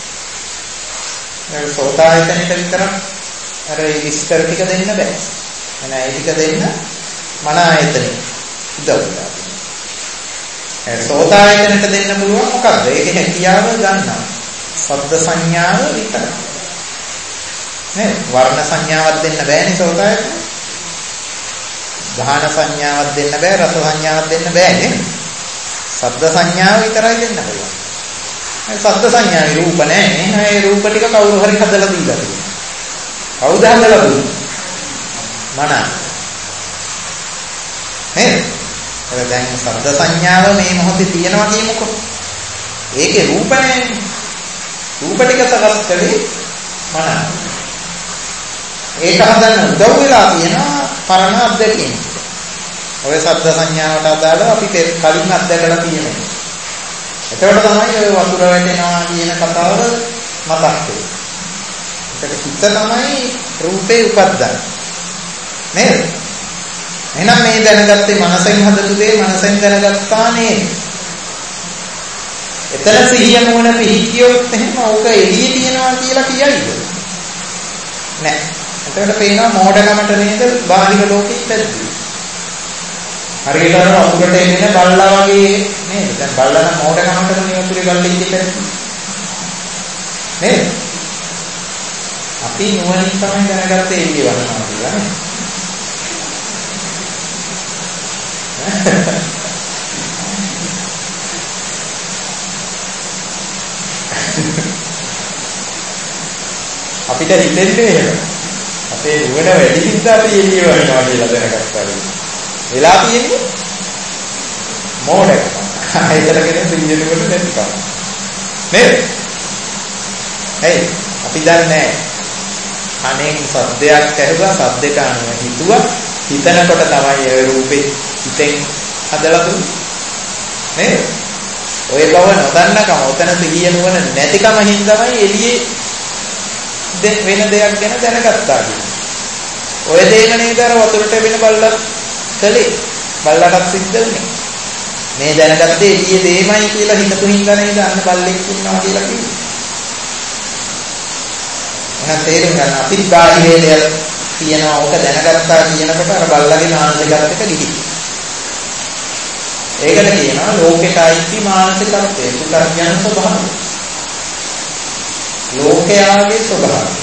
ඒ සෝතායතනෙට විතරක් අර විස්තර ටික දෙන්න බෑ. එහෙනම් ඒ ටික දෙන්න මන ආයතනෙ උදව්ලා. ඒ සෝතායතනෙට දෙන්න පුළුවන් මොකද්ද? ඒකේ හැකියාව ගන්නවා. ශබ්ද සංඥාව විතරයි. නේ වර්ණ සංඥාවක් දෙන්න බෑනේ සෝතායතන. ගාහන සංඥාවක් දෙන්න බෑ, රස සංඥාවක් දෙන්න බෑනේ. ශබ්ද සංඥාව විතරයි දෙන්න පුළුවන්. ඒ ශබ්ද සංඥාවේ රූප නැහැ. ඒ රූප ටික කවුරු හරි හදලා දීලා තියෙනවා. කවුද හදලා දුන්නේ? මන. නේද? ඒක දැන් ශබ්ද සංඥාව මේ මොහොතේ තියෙනවා කියමුකෝ. ඒකේ රූප නැහැ. රූප ටික සකස් කළේ මන. ඒක හදන්න උදව් වෙලා තියෙනවා පරණ අත්දැකීම්. ඔය ශබ්ද සංඥාවට අදාළව අපි කලින් අත්දැකලා තියෙනවා. එතකොට තමයි ඔය වතුර වැටෙනවා කියන කතාව මතක් වෙන්නේ. ඒකට හිත තමයි රූපේ උපද්දන්නේ. නේද? එහෙනම් මේ දැනගත්තේ මනසෙන් හදපු දේ මනසෙන් දැනගත්තා නේද? එතන සිහිය නුවණ පිහිටියොත් එහෙම ඕක එළියේ තියනවා කියලා කියයිද? නෑ. එතකොට පේනවා මෝඩකමට නේද බාහිර ලෝකෙ ඉපැද්දි. හරියට අර වතුරට එන්නේ බල්ලා වගේ නේද? දැන් බල්ලා නම් මෝඩකමකට නේ වතුරේ බල්ලෙක් ඉපැද්දි. නේද? අපි නුවණින් තමයි දැනගත්තේ එළිය වනවා කියලා නේ. අපිට හිතෙන්නේ එහෙම. අපේ නුවණ වැඩි නිසා අපි එළිය වහිනවා කියලා දැනගත්තා. වෙලා තියෙන්නේ මෝඩකම. ආයතන කෙනෙක් සිහිනුවර නැතිකම. නේද? හේ අපි දන්නේ අනේක සද්දයක් ඇහුවා සද්දට අනුව හිතුවා හිතනකොට තමයි ඒ රූපේ හිතෙන් හදලා දුන්නේ. නේද? ඔය බව නොදන්නකම ඔතන සිහිය නුවණ නැතිකම හින්දාමයි එළියේ වෙන දෙයක් ගැන දැනගත්තා කියන්නේ. ඔය දෙයම නේද අර වතුරට වෙන බල්ලක් කලේ. බල්ලටත් සිද්ධ වෙන්නේ. මේ දැනගත්තේ එළියේ දෙයමයි කියලා හිතපු හින්දා නේද අන්න බල්ලෙක් ඉන්නවා කියලා කිව්වේ. එහෙනම් තේරුම් ගන්න අපි බාහිර දෙයක් තියෙනවා ඔක දැනගත්තා කියනකොට අර බල්ලගේ මානසිකත්වයට ගිහි. ඒකට කියනවා ලෝකෙටයි මානසිකත්වය පුතර්ජන ස්වභාවය. ලෝකයාගේ ස්වභාවය.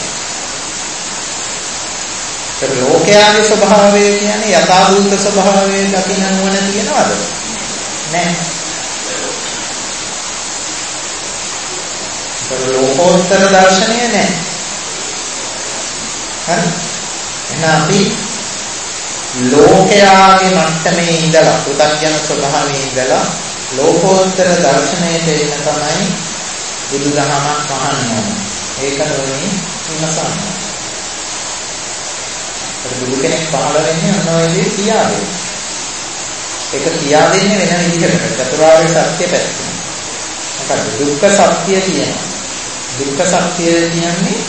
ඒ ලෝකයාගේ ස්වභාවය කියන්නේ යථාභූත ස්වභාවයේ දකින්න නුවණ තියනවද? නැහැ. ඒක ලෝකෝත්තර දර්ශනය නෑ. හරි. එහෙනම් අපි ලෝකයාගේ මට්ටමේ ඉඳලා පුතග්ජන ස්වභාවයේ ඉඳලා ලෝකෝත්තර දර්ශනයට එන්න තමයි බුදුදහමක් අහන්න ඕන. ඒක නෙවෙයි විමසන්න. ඒක බුදු කෙනෙක් පහළ වෙන්නේ අන්න ඔය විදිහට කියා දෙන්නේ. ඒක කියා දෙන්නේ වෙන විදිහකට චතුරාර්ය සත්‍ය පැත්තෙන්. මොකද දුක්ඛ සත්‍ය කියනවා. දුක්ඛ සත්‍ය කියන්නේ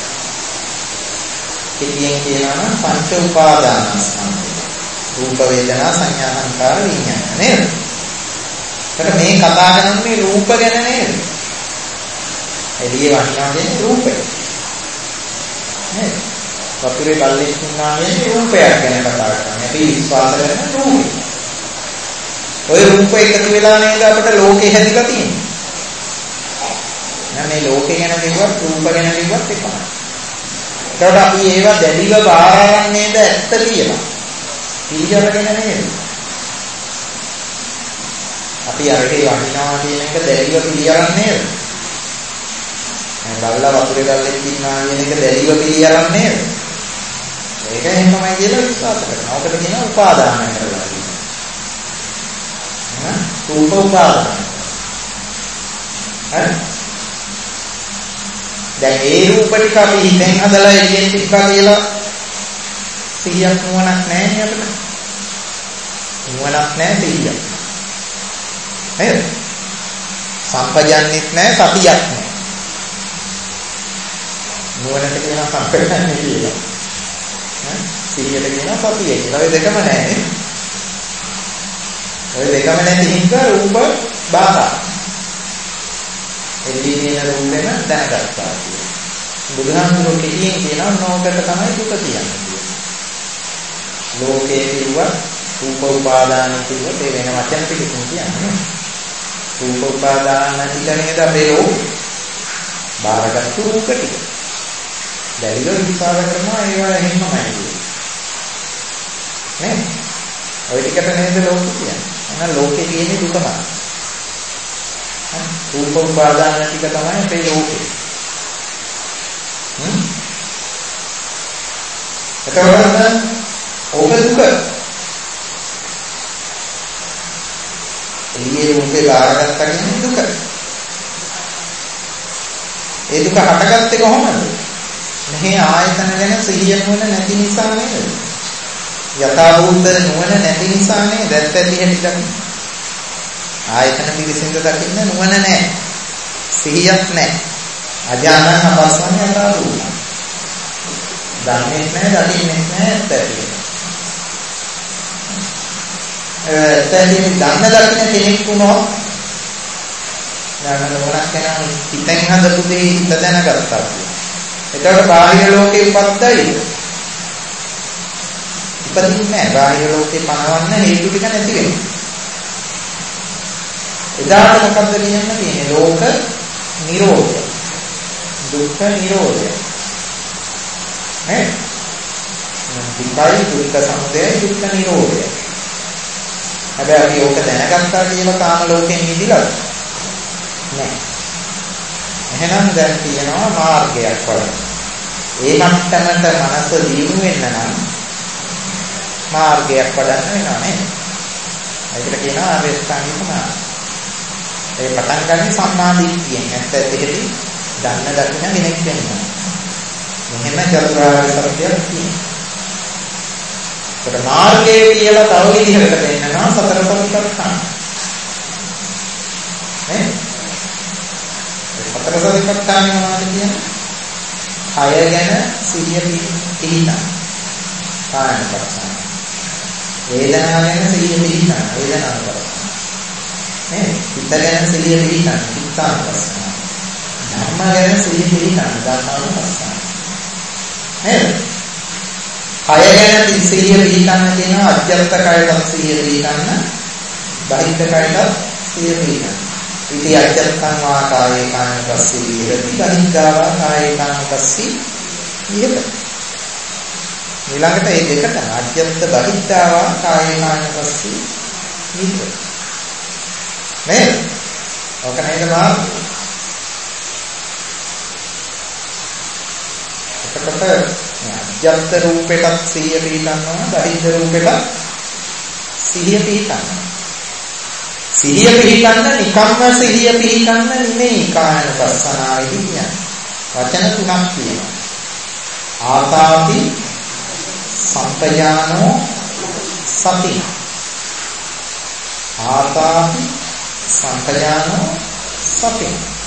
කෙටියෙන් කියනවා නම් පංච උපාදානස්කන්ධය. රූප වේදනා සංඥා සංකාර විඥාන නේද? ඒකට මේ කතා කරන්නේ රූප ගැන නේද? එළියේ වටිනා කියන්නේ රූපය. නේද? වතුරේ බල්ලෙක් ඉන්නවා කියන්නේ රූපයක් ගැන කතා කරන්නේ. අපි විශ්වාස කරන රූපය. ওই රූප එකතු වෙලා නේද අපිට ලෝකේ හැදිලා තියෙන්නේ. මේ ලෝකේ ගැන කිව්වත් රූප ගැන කිව්වත් එකමයි. ඒකට අපි ඒවා දැඩිව බාර අරන් නේද ඇත්ත කියලා. පිළිගන්නගෙන නේද? අපි අරගේ වටිනවා කියන එක දැඩිව පිළිගන්න නේද? මේ බල්ලා වතුරේ බල්ලෙක් ඉන්නවා කියන එක දැඩිව පිළිගන්න නේද? ඒක එහෙමමයි කියලා විශ්වාස කරනවා. ඔකට කියනවා උපාදානය කරලා කියනවා. රූප උපාදාන. හරි? දැන් ඒ රූප ටික අපි හිතෙන් හදලා එළියෙන් තිබ්බා කියලා සිහියක් නුවණක් නැහැ නේ අපිට. නුවණක් නැහැ සිහියක්. නේද? සම්පජන්නෙත් නැහැ සතියක් නැහැ. නුවණට කියන සම්පජන්නෙ කියලා. ඈ සිහියට කියන සතිය කියලා. ඔය දෙකම නැහැ නේ. ඔය දෙකම නැති හින්දා රූප බාධා. එළියේ තියෙන රූපෙම දැනගත්තා කියලා. බුදුහාමුදුරුවෝ කෙටියෙන් කියනවා නෝකට තමයි දුක කියන්නේ. ලෝකේ කිව්වා රූප උපාදාන කිව්වා ඒ වෙන වචන ටිකකින් කියන්නේ. රූප උපාදාන ටිකනේද අපේ ලෝකේ. බාරගත්තු රූප ටික. දැරිලෝ විපාක කරනවා ඒවා එහෙමමයි කියන්නේ. නේද? ඔය ටිකට නේද ලෝකේ කියන්නේ. එහෙනම් ලෝකේ තියෙන දුකමයි. රූප උපාදාන ටික තමයි අපේ ලෝකේ. හ්ම්. එතකොට ඕක දුක. එළියේ රූපේ බාරගත්තා කියන්නේ දුක. ඒ දුක හටගත්තේ කොහොමද? මෙහි ආයතන ගැන සිහිය නුවණ නැති නිසා නේද? යථාභූත නුවණ නැති නිසා නේද? දැත් ඇති හැටි දකින්න. ආයතන පිළිසින්ද දකින්න නුවණ නැහැ. සිහියක් නැහැ. අජානං අපස්සන්නේ යථාභූත. දන්නේ නැහැ, දකින්නේ නැහැ ඇත්ත. එතනින් දන්න දකින්න කෙනෙක් වුණොත් දැන් මොනක් කරනවා හිතෙන් හදපු දේ හිත දැනගත්තා කියලා. එතකොට බාහිර ලෝකේ ඉපද්දයි. ඉපදින්නේ නැහැ. බාහිර ලෝකේ පනවන්න හේතු ටික නැති වෙනවා. එදාට මොකද්ද කියන්න තියෙන්නේ? ලෝක නිරෝධය. දුක්ඛ නිරෝධය. නේ? දුක්ඛයි දුක්ඛ සමුදය දුක්ඛ නිරෝධය. හැබැයි අපි ඕක දැනගත්තා කියලා තාම ලෝකෙන් මිදිලාද? නෑ. එහෙනම් දැන් තියෙනවා මාර්ගයක් වඩා. ඒ මට්ටමට මනස දියුණු වෙන්න නම් මාර්ගයක් වඩන්න වෙනවා නේද? ඒකට කියනවා ආර්ය අෂ්ටාංගික මාර්ගය. ඒ පටන් ගන්න සම්මා දිට්ඨියෙන්. ඇත්ත ඇත්තටම දන්න දකින්න කෙනෙක් වෙනවා. මෙහෙම චතුරාර්ය සත්‍යයක් තියෙනවා. ඒකට මාර්ගය කියලා තව විදිහකට දෙන්නවා සතර සතිපට්ඨාන. නේ? සතර සතිපට්ඨාන මොනවද කියන්නේ? කය ගැන සිහිය පිහිටන. කායනපස්සන. වේදනාව ගැන සිහිය පිහිටන. වේදනාවපස්සන. නේ? චිත්ත ගැන සිහිය පිහිටන. චිත්තානපස්සන. ධර්ම ගැන සිහිය පිහිටන. ධර්මානපස්සන. නේද? කය ගැන සිහිය පිහිටන්න කියනවා අධ්‍යාත්ම කයකට සිහිය පිහිටන්න බාහිර කයකට සිහිය පිහිටන්න. ඉති අධ්‍යාත්මං වා කායේ කායපස්සී විහෙරති බහිද්ධා කායේ කායපස්සී විහෙරති. ඊළඟට මේ දෙකට අධ්‍යාත්ම බහිද්ධා වා කායේ කායපස්සී විහෙරති. නේද? ඔක නේද මාර්ගය. එතකොට අජ්ජත් රූපෙටත් සිහිය පිහිටන්න ඕන, බහිද්ධ රූපෙටත් සිහිය පිහිටන්න. සිහිය පිහිටන්න නිකම්ම සිහිය පිහිටන්න නෙමෙයි කායනුපස්සනාවේදී කියන්නේ. වචන තුනක් තියෙනවා. ආතාපි සම්පජානෝ සති. ආතාපි සම්පජානෝ සති.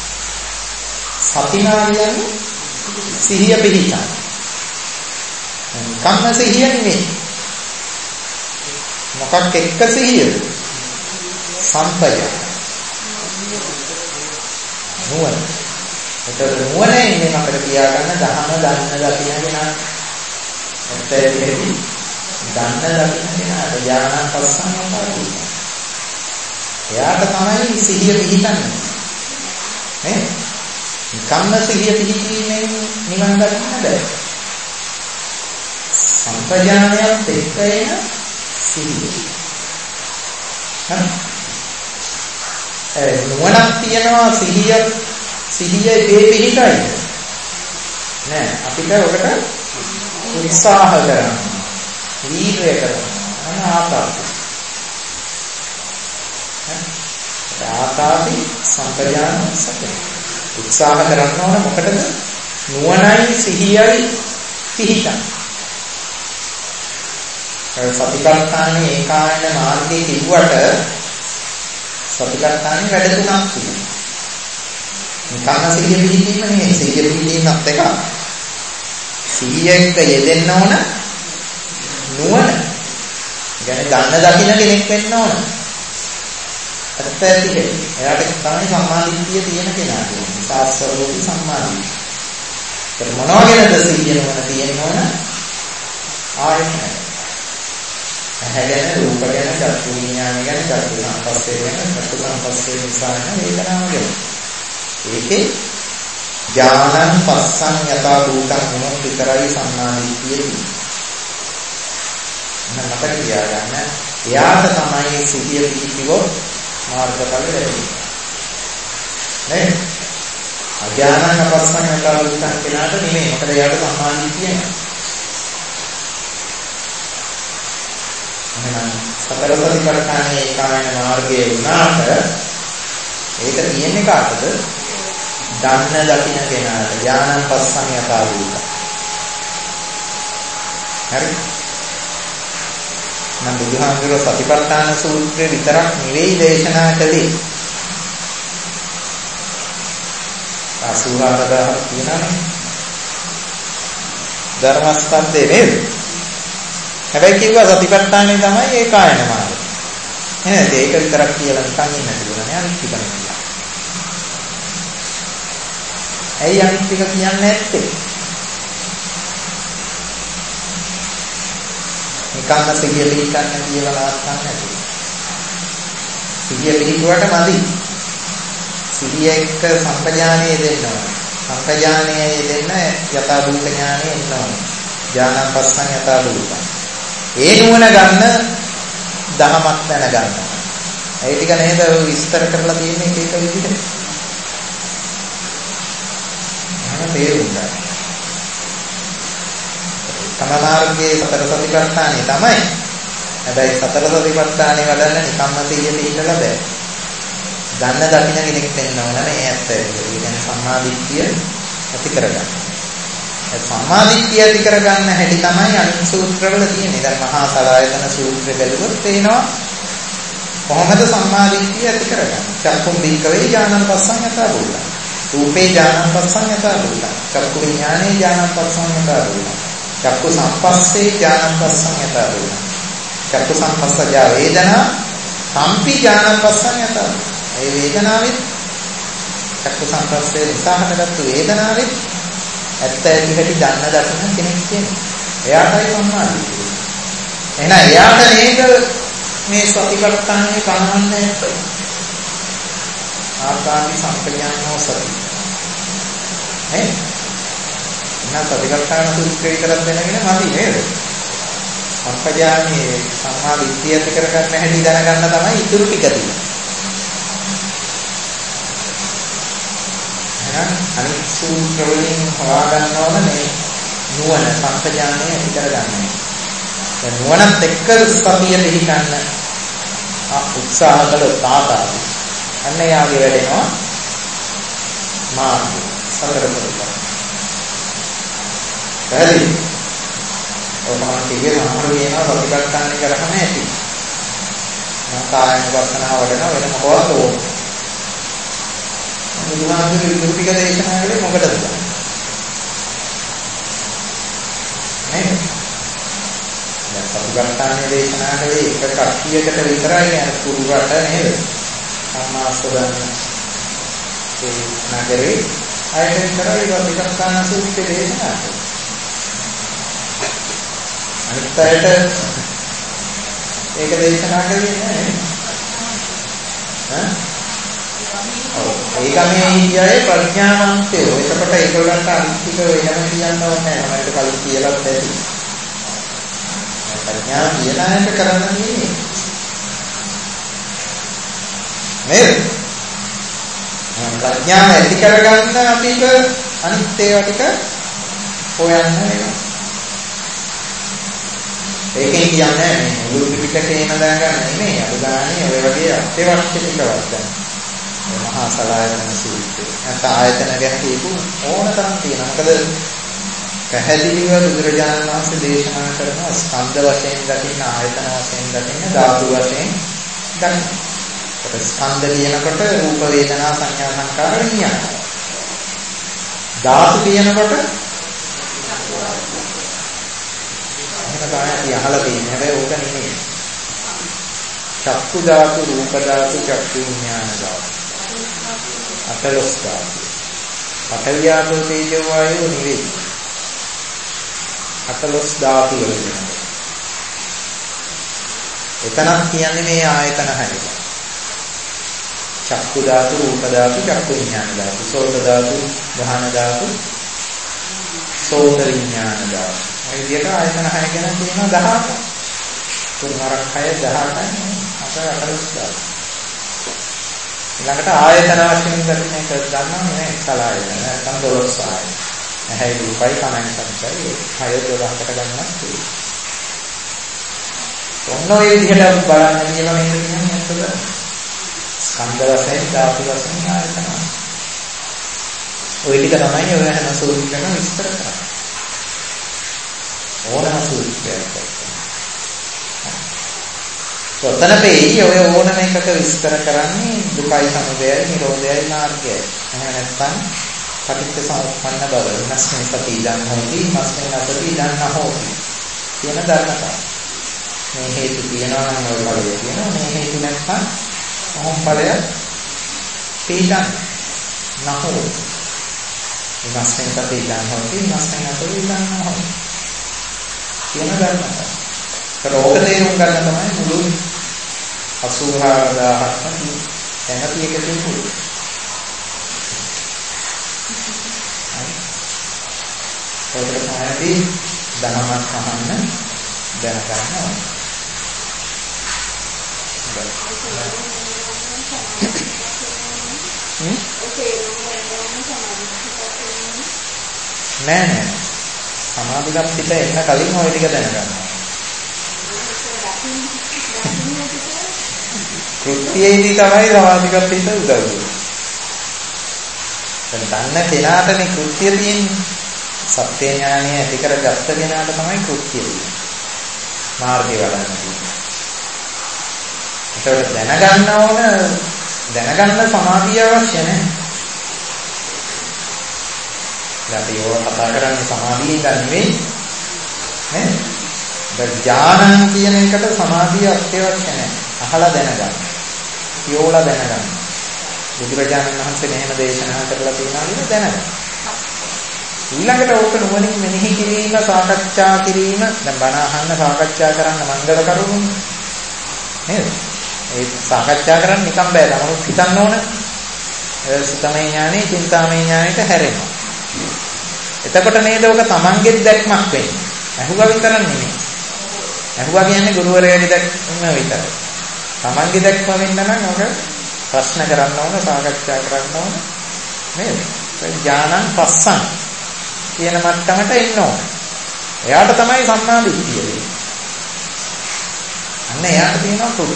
සතිනා කියන්නේ සිහිය පිහිටන්න. නිකම්ම සිහිය නෙමෙයි. මොකක් එක්ක සිහියද? සම්පජාන. නුවණ. ඒතර නුවණෙන් මේ අපිට කියාගන්න දහම දන්න දකින්න කෙනා. ඇත්තටම දන්න දකින්න කෙනා ඥාන පස්සම පාරයි. එයාට තමයි සිහිය පිහිටන්නේ. නේ? නිකම්ම සිහිය පිහිටීමෙන් නිවන් දකින්න බෑ. සම්පජානයත් එක්ක එන සිහිය. හරි. ඒ නුවණක් තියනවා සිහිය සිහිය ඒ පිහිටයි. නෑ අපිට ඔකට උත්සාහ කරන්න. වීර්යය කරන්න. ආතාපි. ආතාපි සම්පජාන සති. උත්සාහ කරන්න ඕන මොකටද? නුවණයි සිහියයි පිහිටන්. සතිපට්ඨානේ ඒකායන මාර්ගයේ තිබුවට සතිපට්ඨානේ වැඩ තුනක් තියෙනවා. නිකම්ම සිහිය පිහිටීම නෙමෙයි, සිහිය පිහිටීමත් එකක්. සිහියෙන්ක යෙදෙන්න ඕන නුවණ. يعني ගන්න දකින්න කෙනෙක් වෙන්න ඕන. ඇත්ත ඇති හැටි. එයාට තමයි සම්මාදිට්ඨිය තියෙන කෙනා කියන්නේ. සාස්වරෝපී සම්මාදිට්ඨිය. ඒක මොනවා ගැනද සිහිය නුවණ තියෙන්න ඕන? ආයතන. ඇහැ ගැන, රූප ගැන, චක්කු විඥාන ගැන, චක්කු සංපස්සේ ගැන, චක්කු සංපස්සේ නිසා යන වේදනාව ගැන. ඒකේ ඥානං පස්සං යථා භූතං මොන විතරයි සම්මාදිට්ඨිය තියෙන්නේ. මම මතක තියාගන්න. එයාට තමයි සිහිය පිහිටිවොත් මාර්ගඵල ලැබෙන්නේ. නේ? අඥානං පස්සං යථා භූතං කියලාට නෙමෙයි. මොකද එයාට සම්මාදිට්ඨිය නැහැ. එහෙනම් සතර සතිපට්ඨානයේ ඒකායන මාර්ගයේ වුණාට ඒක තියෙන්නේ කාටද? දන්න දකින්න කෙනාට. ඥානං පස්සං යථා භූතං. හරි. නම් බුදුහාමුදුරුවෝ සතිපට්ඨාන සූත්‍රය විතරක් නෙවෙයි දේශනා කළේ. අසුහාරදා කියනනේ. ධර්මස්කන්ධේ නේද? හැබැයි කිව්වා සතිපට්ඨානේ තමයි ඒකායන මාර්ගය. එහෙනම් ඒක විතරක් කියලා නිකන් ඉන්න තිබුණා නේ අනිත් ටික නෙවෙයි. ඇයි අනිත් ටික කියන්නේ නැත්තේ? නිකම්ම සිහිය පිළිගන්න කියලා නාස්කම් නැති. සිහිය පිළිගුවට මදි. සිහිය එක්ක සම්පජානයේ දෙන්න ඕන. සම්පජානයේ දෙන්න යථා භූත ඥානෙ එන්න ඕන. ඥානං පස්සං යථා භූතං. ඒ නුවණ ගන්න දහමක් දැනගන්න. ඒ ටික නේද විස්තර කරලා තියෙන්නේ ඒක විදිහට. මම තේරුණා. තම මාර්ගයේ සතර සතිපට්ඨානේ තමයි. හැබැයි සතර සතිපට්ඨානේ වඩන්න නිකම්ම සිහිය පිළිතලා බෑ. දන්න දකින්න කෙනෙක් වෙන්න ඕන නේ ඇත්ත. ඒ කියන්නේ සම්මාදිට්ඨිය ඇති කරගන්න. ඒ සම්මාදිට්ඨිය ඇති කරගන්න හැටි තමයි අනිත් සූත්‍රවල තියෙන්නේ. දැන් මහා සලායතන සූත්‍රය බැලුවොත් තේනවා කොහොමද සම්මාදිට්ඨිය ඇති කරගන්නේ. චක්කුම් බික්කවේ ඥානං පස්සං යථා භූතං. රූපේ ඥානං පස්සං යථා භූතං. චක්කු විඥානේ ඥානං පස්සං යථා භූතං. චක්කු සංපස්සේ ඥානං පස්සං යථා භූතං. චක්කු සංපස්සජ වේදනා සම්පි ඥානං පස්සං යථා භූතං. ඒ වේදනාවෙත් චක්කු සංපස්සේ නිසා හටගත්තු වේදනාවෙත් ඇත්ත ඇති හැටි දන්න දකින්න කෙනෙක් කියන්නේ. එයාටයි සම්මාදිට්ඨිය. එහෙනම් එයාට නේද මේ සතිපට්ඨානේ කනවන්නේ ආකාමි සම්පජානෝ සති. නේ? එහෙනම් සතිපට්ඨාන සූත්‍රය විතරක් දැනගෙන මදි නේද? සම්පජානේ සම්මාදිට්ඨිය ඇති කරගන්න හැටි දැනගන්න තමයි ඉතුරු ටික තියෙන්නේ. අනිත් සූත්‍ර වලින් හොයා ගන්න ඕන මේ නුවණ සංකඥානය ඇති කරගන්නේ. දැන් නුවණත් එක්ක සතිය දෙහි ගන්න උත්සාහ කළොත් තාතාවි. අන්න යාගේ වැඩෙනවා මාර්ගය සතර පුරුෂ. හරි. ඔබට කිව්වේ සමහර වෙනවා ප්‍රතිපත්තන්නේ කරහම ඇති. කායන වර්තනාව වඩන වෙන මොකවත් ඕන. බුදුහාමුදුරුවෝ විදුපික දේශනා කළේ මොකටද? නේ? දැන් ප්‍රතිපත්තන්නේ දේශනා කළේ එක කට්ටියකට විතරයි අර කුරුරට නේද? සම්මාස්වදන්න ඒ නගරේ අයට විතරයි ප්‍රතිපත්තන සූත්‍රය දේශනා කළේ. අනිත් අයට ඒක දේශනා කළේ නැහැ. ඈ? ඔව්. ඒක මේ ඉන්දියාවේ ප්‍රඥාවන්තයෝ. එතකොට ඒගොල්ලන්ට අන්තික වෙනම කියන්න ඕනේ නැහැ. මම කලින් කියලා දැති. ප්‍රඥාව කියන අයට කරන්න තියෙන්නේ. නේද? ප්‍රඥාව ඇති කරගන්න අපිට අනිත් ඒවා ටික හොයන්න වෙනවා. ඒකෙන් කියන්නේ මුළු ත්‍රිපිටකේම දාගන්න නෙමෙයි අනුගාමී ඔය වගේ අත්‍යවශ්‍ය ටිකවත් දැන් මහා සලායතන සූත්‍රය. නැත්නම් ආයතන ගැන කියපු ඕන තරම් තියෙනවා. මොකද පැහැදිලිව බුදුරජාණන් වහන්සේ දේශනා කරන ස්කන්ධ වශයෙන් දකින්න ආයතන වශයෙන් දකින්න ධාතු වශයෙන් දකින්න. ඒක ස්කන්ධ කියනකොට රූප වේදනා සංඥා සංකාර විඤ්ඤාණ. ධාතු කියනකොට කායය අහලා තියෙන හැබැයි ඕක නෙමෙයි. චක්කු ධාතු, රූප ධාතු, චක්කු විඥාන ධාතු. අතලොස් ධාතු. පඨවි ආපෝ තේජෝ වායෝ නෙවෙයි. අතලොස් ධාතු වල වෙනවා. එතනක් කියන්නේ මේ ආයතන හය. චක්කු ධාතු, රූප ධාතු, චක්කු විඥාන ධාතු, සෝත ධාතු, ගාහන ධාතු, සෝත විඥාන ධාතු. ඒ විදිහට ආයතන හය ගැන කියනවා දහඅක. තුන් හරක් හය දහඅකයි අට අටලොස් ධාතු. ඊළඟට ආයතන වශයෙන් දකින්න එක ගන්නවා නේ සලායතන නැත්නම් දොළොස් ආයතන. ඇහැයි රූපයි කනයි සංසයි හය දොළහකට ගන්නත් තියෙනවා. ඔන්න ඔය විදිහට බලන්න කියලා මේක කියන්නේ මොකද? ස්කන්ධ වශයෙන් ධාතු වශයෙන් ආයතන. ඔය ටික තමයි ඔය හැම සූත්‍රයකම විස්තර කරන්නේ. ඕනම සූත්‍රයක්. ඔතන මේ ඔය ඕනම එකක විස්තර කරන්නේ දුකයි සමුදයයි නිරෝධයයි මාර්ගයයි. එහෙම නැත්නම් පටිච්ච සමුප්පන්න බව. නැස්නේ සති ඉඳන් හොති, නැස්නේ නැති ඉඳන් නැහොති. කියන ධර්මතාවය. මේ හේතු තියනවා නම් ඔය ඵලය තියෙනවා. මේ හේතු නැත්නම් මොහොම් ඵලය තීතන් නැහො. නැස්නේ සති ඉඳන් හොති, නැස්නේ නැති ඉඳන් නැහොති. කියන ධර්මතාවය. රෝග තේරුම් ගන්න තමයි මුළු අසූහාදාහක්ම එනපි එකකින් පුළු. ඒකට තමයි ධනමත් අහන්න දැන ගන්නවා. නෑ නෑ සමාධිගත පිට එන්න කලින් ඔය ටික දැනගන්න. කෘත්‍යයේදී තමයි සමාධිගත පිට උදව් වෙන්නේ. දැන් දන්න කෙනාටනේ කෘත්‍ය තියෙන්නේ. සත්‍ය ඥානය ඇති කරගත්ත කෙනාට තමයි කෘත්‍ය තියෙන්නේ. මාර්ගය වඩන්න තියෙන්නේ. ඒකට දැනගන්න ඕන දැනගන්න සමාධිය අවශ්‍ය නැහැ. දැන් ඒව කතා කරන්නේ සමාධියෙන් ගන්න නෙවෙයි. නේද? ඥානං කියන එකට සමාධිය අත්‍යවශ්‍ය නැහැ. අහලා දැනගන්න. කියෝලා දැනගන්න. බුදුරජාණන් වහන්සේ මෙහෙම දේශනා කරලා තියෙනවා නේද දැනගන්න. ඊළඟට ඕක නුවණින් මෙනෙහි කිරීම, සාකච්ඡා කිරීම, දැන් බණ අහන්න සාකච්ඡා කරන්න මංගල කරුණු නේද? ඒ සාකච්ඡා කරන්න නිකම් බෑ. තමනුත් හිතන්න ඕන. ඒ සුතමේ ඥානෙ, චින්තාමේ ඥානෙට හැරෙනවා. එතකොට නේද ඔක තමන්ගේ දැක්මක් වෙන්නේ. අහුවා විතර නෙමෙයි. අහුවා කියන්නේ ගුරුවරයාගේ දැක්ම විතරයි. තමන්ගේ දැක්ම වෙන්න නම් ඔක ප්‍රශ්න කරන්න ඕන, සාකච්ඡා කරන්න ඕන නේද? ඥානං පස්සං කියන මට්ටමට එන්න ඕන. එයාට තමයි සම්මා දිට්ඨිය වෙන්නේ. අන්න එයාට තියෙනවා කෘත්‍ය.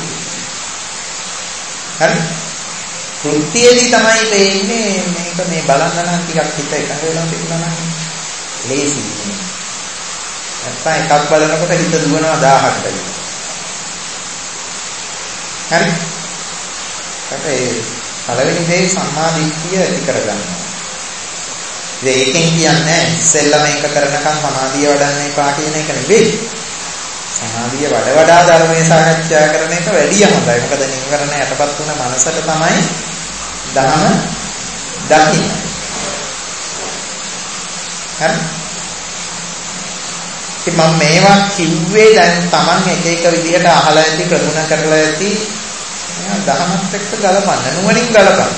හරි. කෘත්‍යයේදී තමයි තේින්නේ මේක මේ බලන්න නම් ටිකක් හිත එකඟ වෙනවා තිබුණා නම් ලේසි. නැත්නම් එකක් බලනකොට හිත දුවනවා දහහකට. හරි. ඒ පළවෙනි දේ සම්මා දිට්ඨිය ඇති කරගන්නවා. ඉතින් ඒකෙන් කියන්නේ ඉස්සෙල්ලා මේක කරනකම් සමාධිය වඩන්න එපා කියන එක නෙවෙයි. සමාධිය වඩ වඩා ධර්මයේ සාකච්ඡා කරන එක වැඩිය හොඳයි. මොකද නිවරණ යටපත් වුණ මනසට තමයි ධර්ම දකින්න. හරි. ඉතින් මම මේවා කිව්වේ දැන් Taman එක එක විදිහට අහලා ඇති ප්‍රගුණ කරලා ඇති දහමත් එක්ක ගලපන්න නුවණින් ගලපන්න.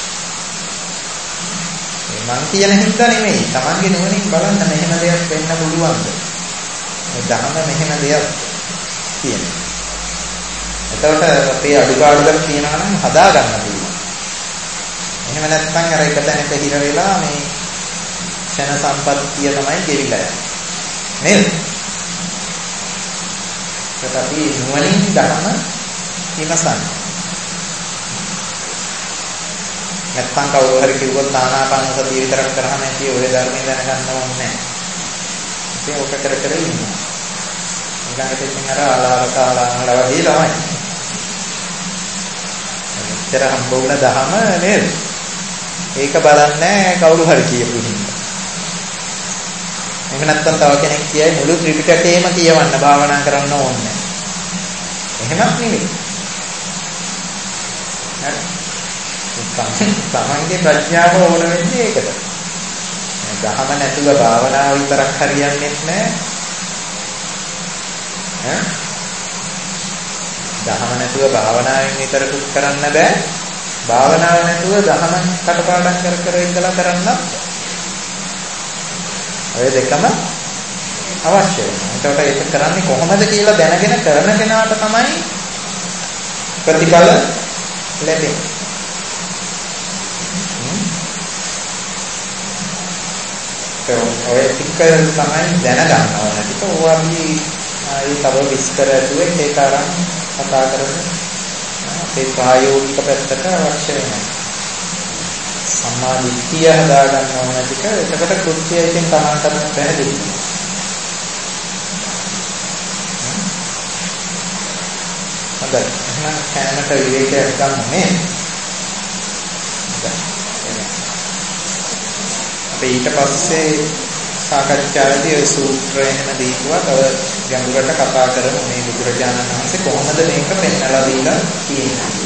මං කියන හින්දා නෙමෙයි Tamanගේ නුවණින් බලන්න මෙහෙම දෙයක් වෙන්න පුළුවන්ද? මේ ධර්ම මෙහෙම දෙයක් කියන්නේ. එතකොට අපේ අඩුපාඩුවක් තියෙනවා නම් හදා ගන්න පුළුවන්. එහෙම නැත්නම් අර එක තැනක හිර වෙලා මේ ක්ෂණ සම්පත්තිය තමයි ගෙවිලා යන්නේ. නේද? ඒකට අපි නුවණින් ධර්ම විමසන්න. නැත්නම් කවුරු හරි කිව්වොත් ආනාපාන සතිය විතරක් කරාම ඇති ඔය ධර්මය දැනගන්න ඕනේ නැහැ. ඉතින් ඔක කර කර ඉන්නවා. ඊළඟට ඉතින් අර ආලාවකාලාංගල වගේ ළමයි. මෙච්චර හම්බ වුණ දහම නේද? ඒක බලන්නේ කවුරු හරි කියපු හින්දා. එහෙම නැත්නම් තව කෙනෙක් කියයි මුළු ත්‍රිපිටකයම කියවන්න භාවනා කරන්න ඕනේ නැහැ. එහෙමත් නෙමෙයි. හරි. තමන්ගේ ප්‍රඥාව ඕන වෙන්නේ ඒකට. දහම නැතුව භාවනාව විතරක් හරියන්නේ නැහැ. ඈ? දහම නැතුව භාවනාවෙන් විතරකුත් කරන්න බෑ. භාවනාව නැතුව දහම කටපාඩම් කර කර ඉඳලා කරන්න ඔය දෙකම අවශ්‍ය වෙනවා. ඒකට ඒක කරන්නේ කොහොමද කියලා දැනගෙන කරන කෙනාට තමයි ප්‍රතිඵල ලැබෙන්නේ. ඔය ටික තමයි දැනගන්න ඕනේ. ඒක ඕවාගේ ආයි තව විස්තර ඇතුලේ ඒක අරන් කතා කරමු. අපේ ප්‍රායෝගික පැත්තට අවශ්‍ය වෙනවා. සම්මා දිට්ඨිය හදා ගන්න ඕන ටික. එතකොට කෘත්‍යයෙන් තමන්ටම පැහැදිලි. හොඳයි. එහෙනම් කැමරට විවේකයක් ගන්න නේ. අපි ඊට පස්සේ සාකච්ඡාවේදී ඔය සූත්‍රය එහෙම දීපුවා තව ගැඹුරට කතා කරමු මේ බුදුරජාණන් වහන්සේ කොහොමද මේක පෙන්වලා දීලා තියෙන්නේ.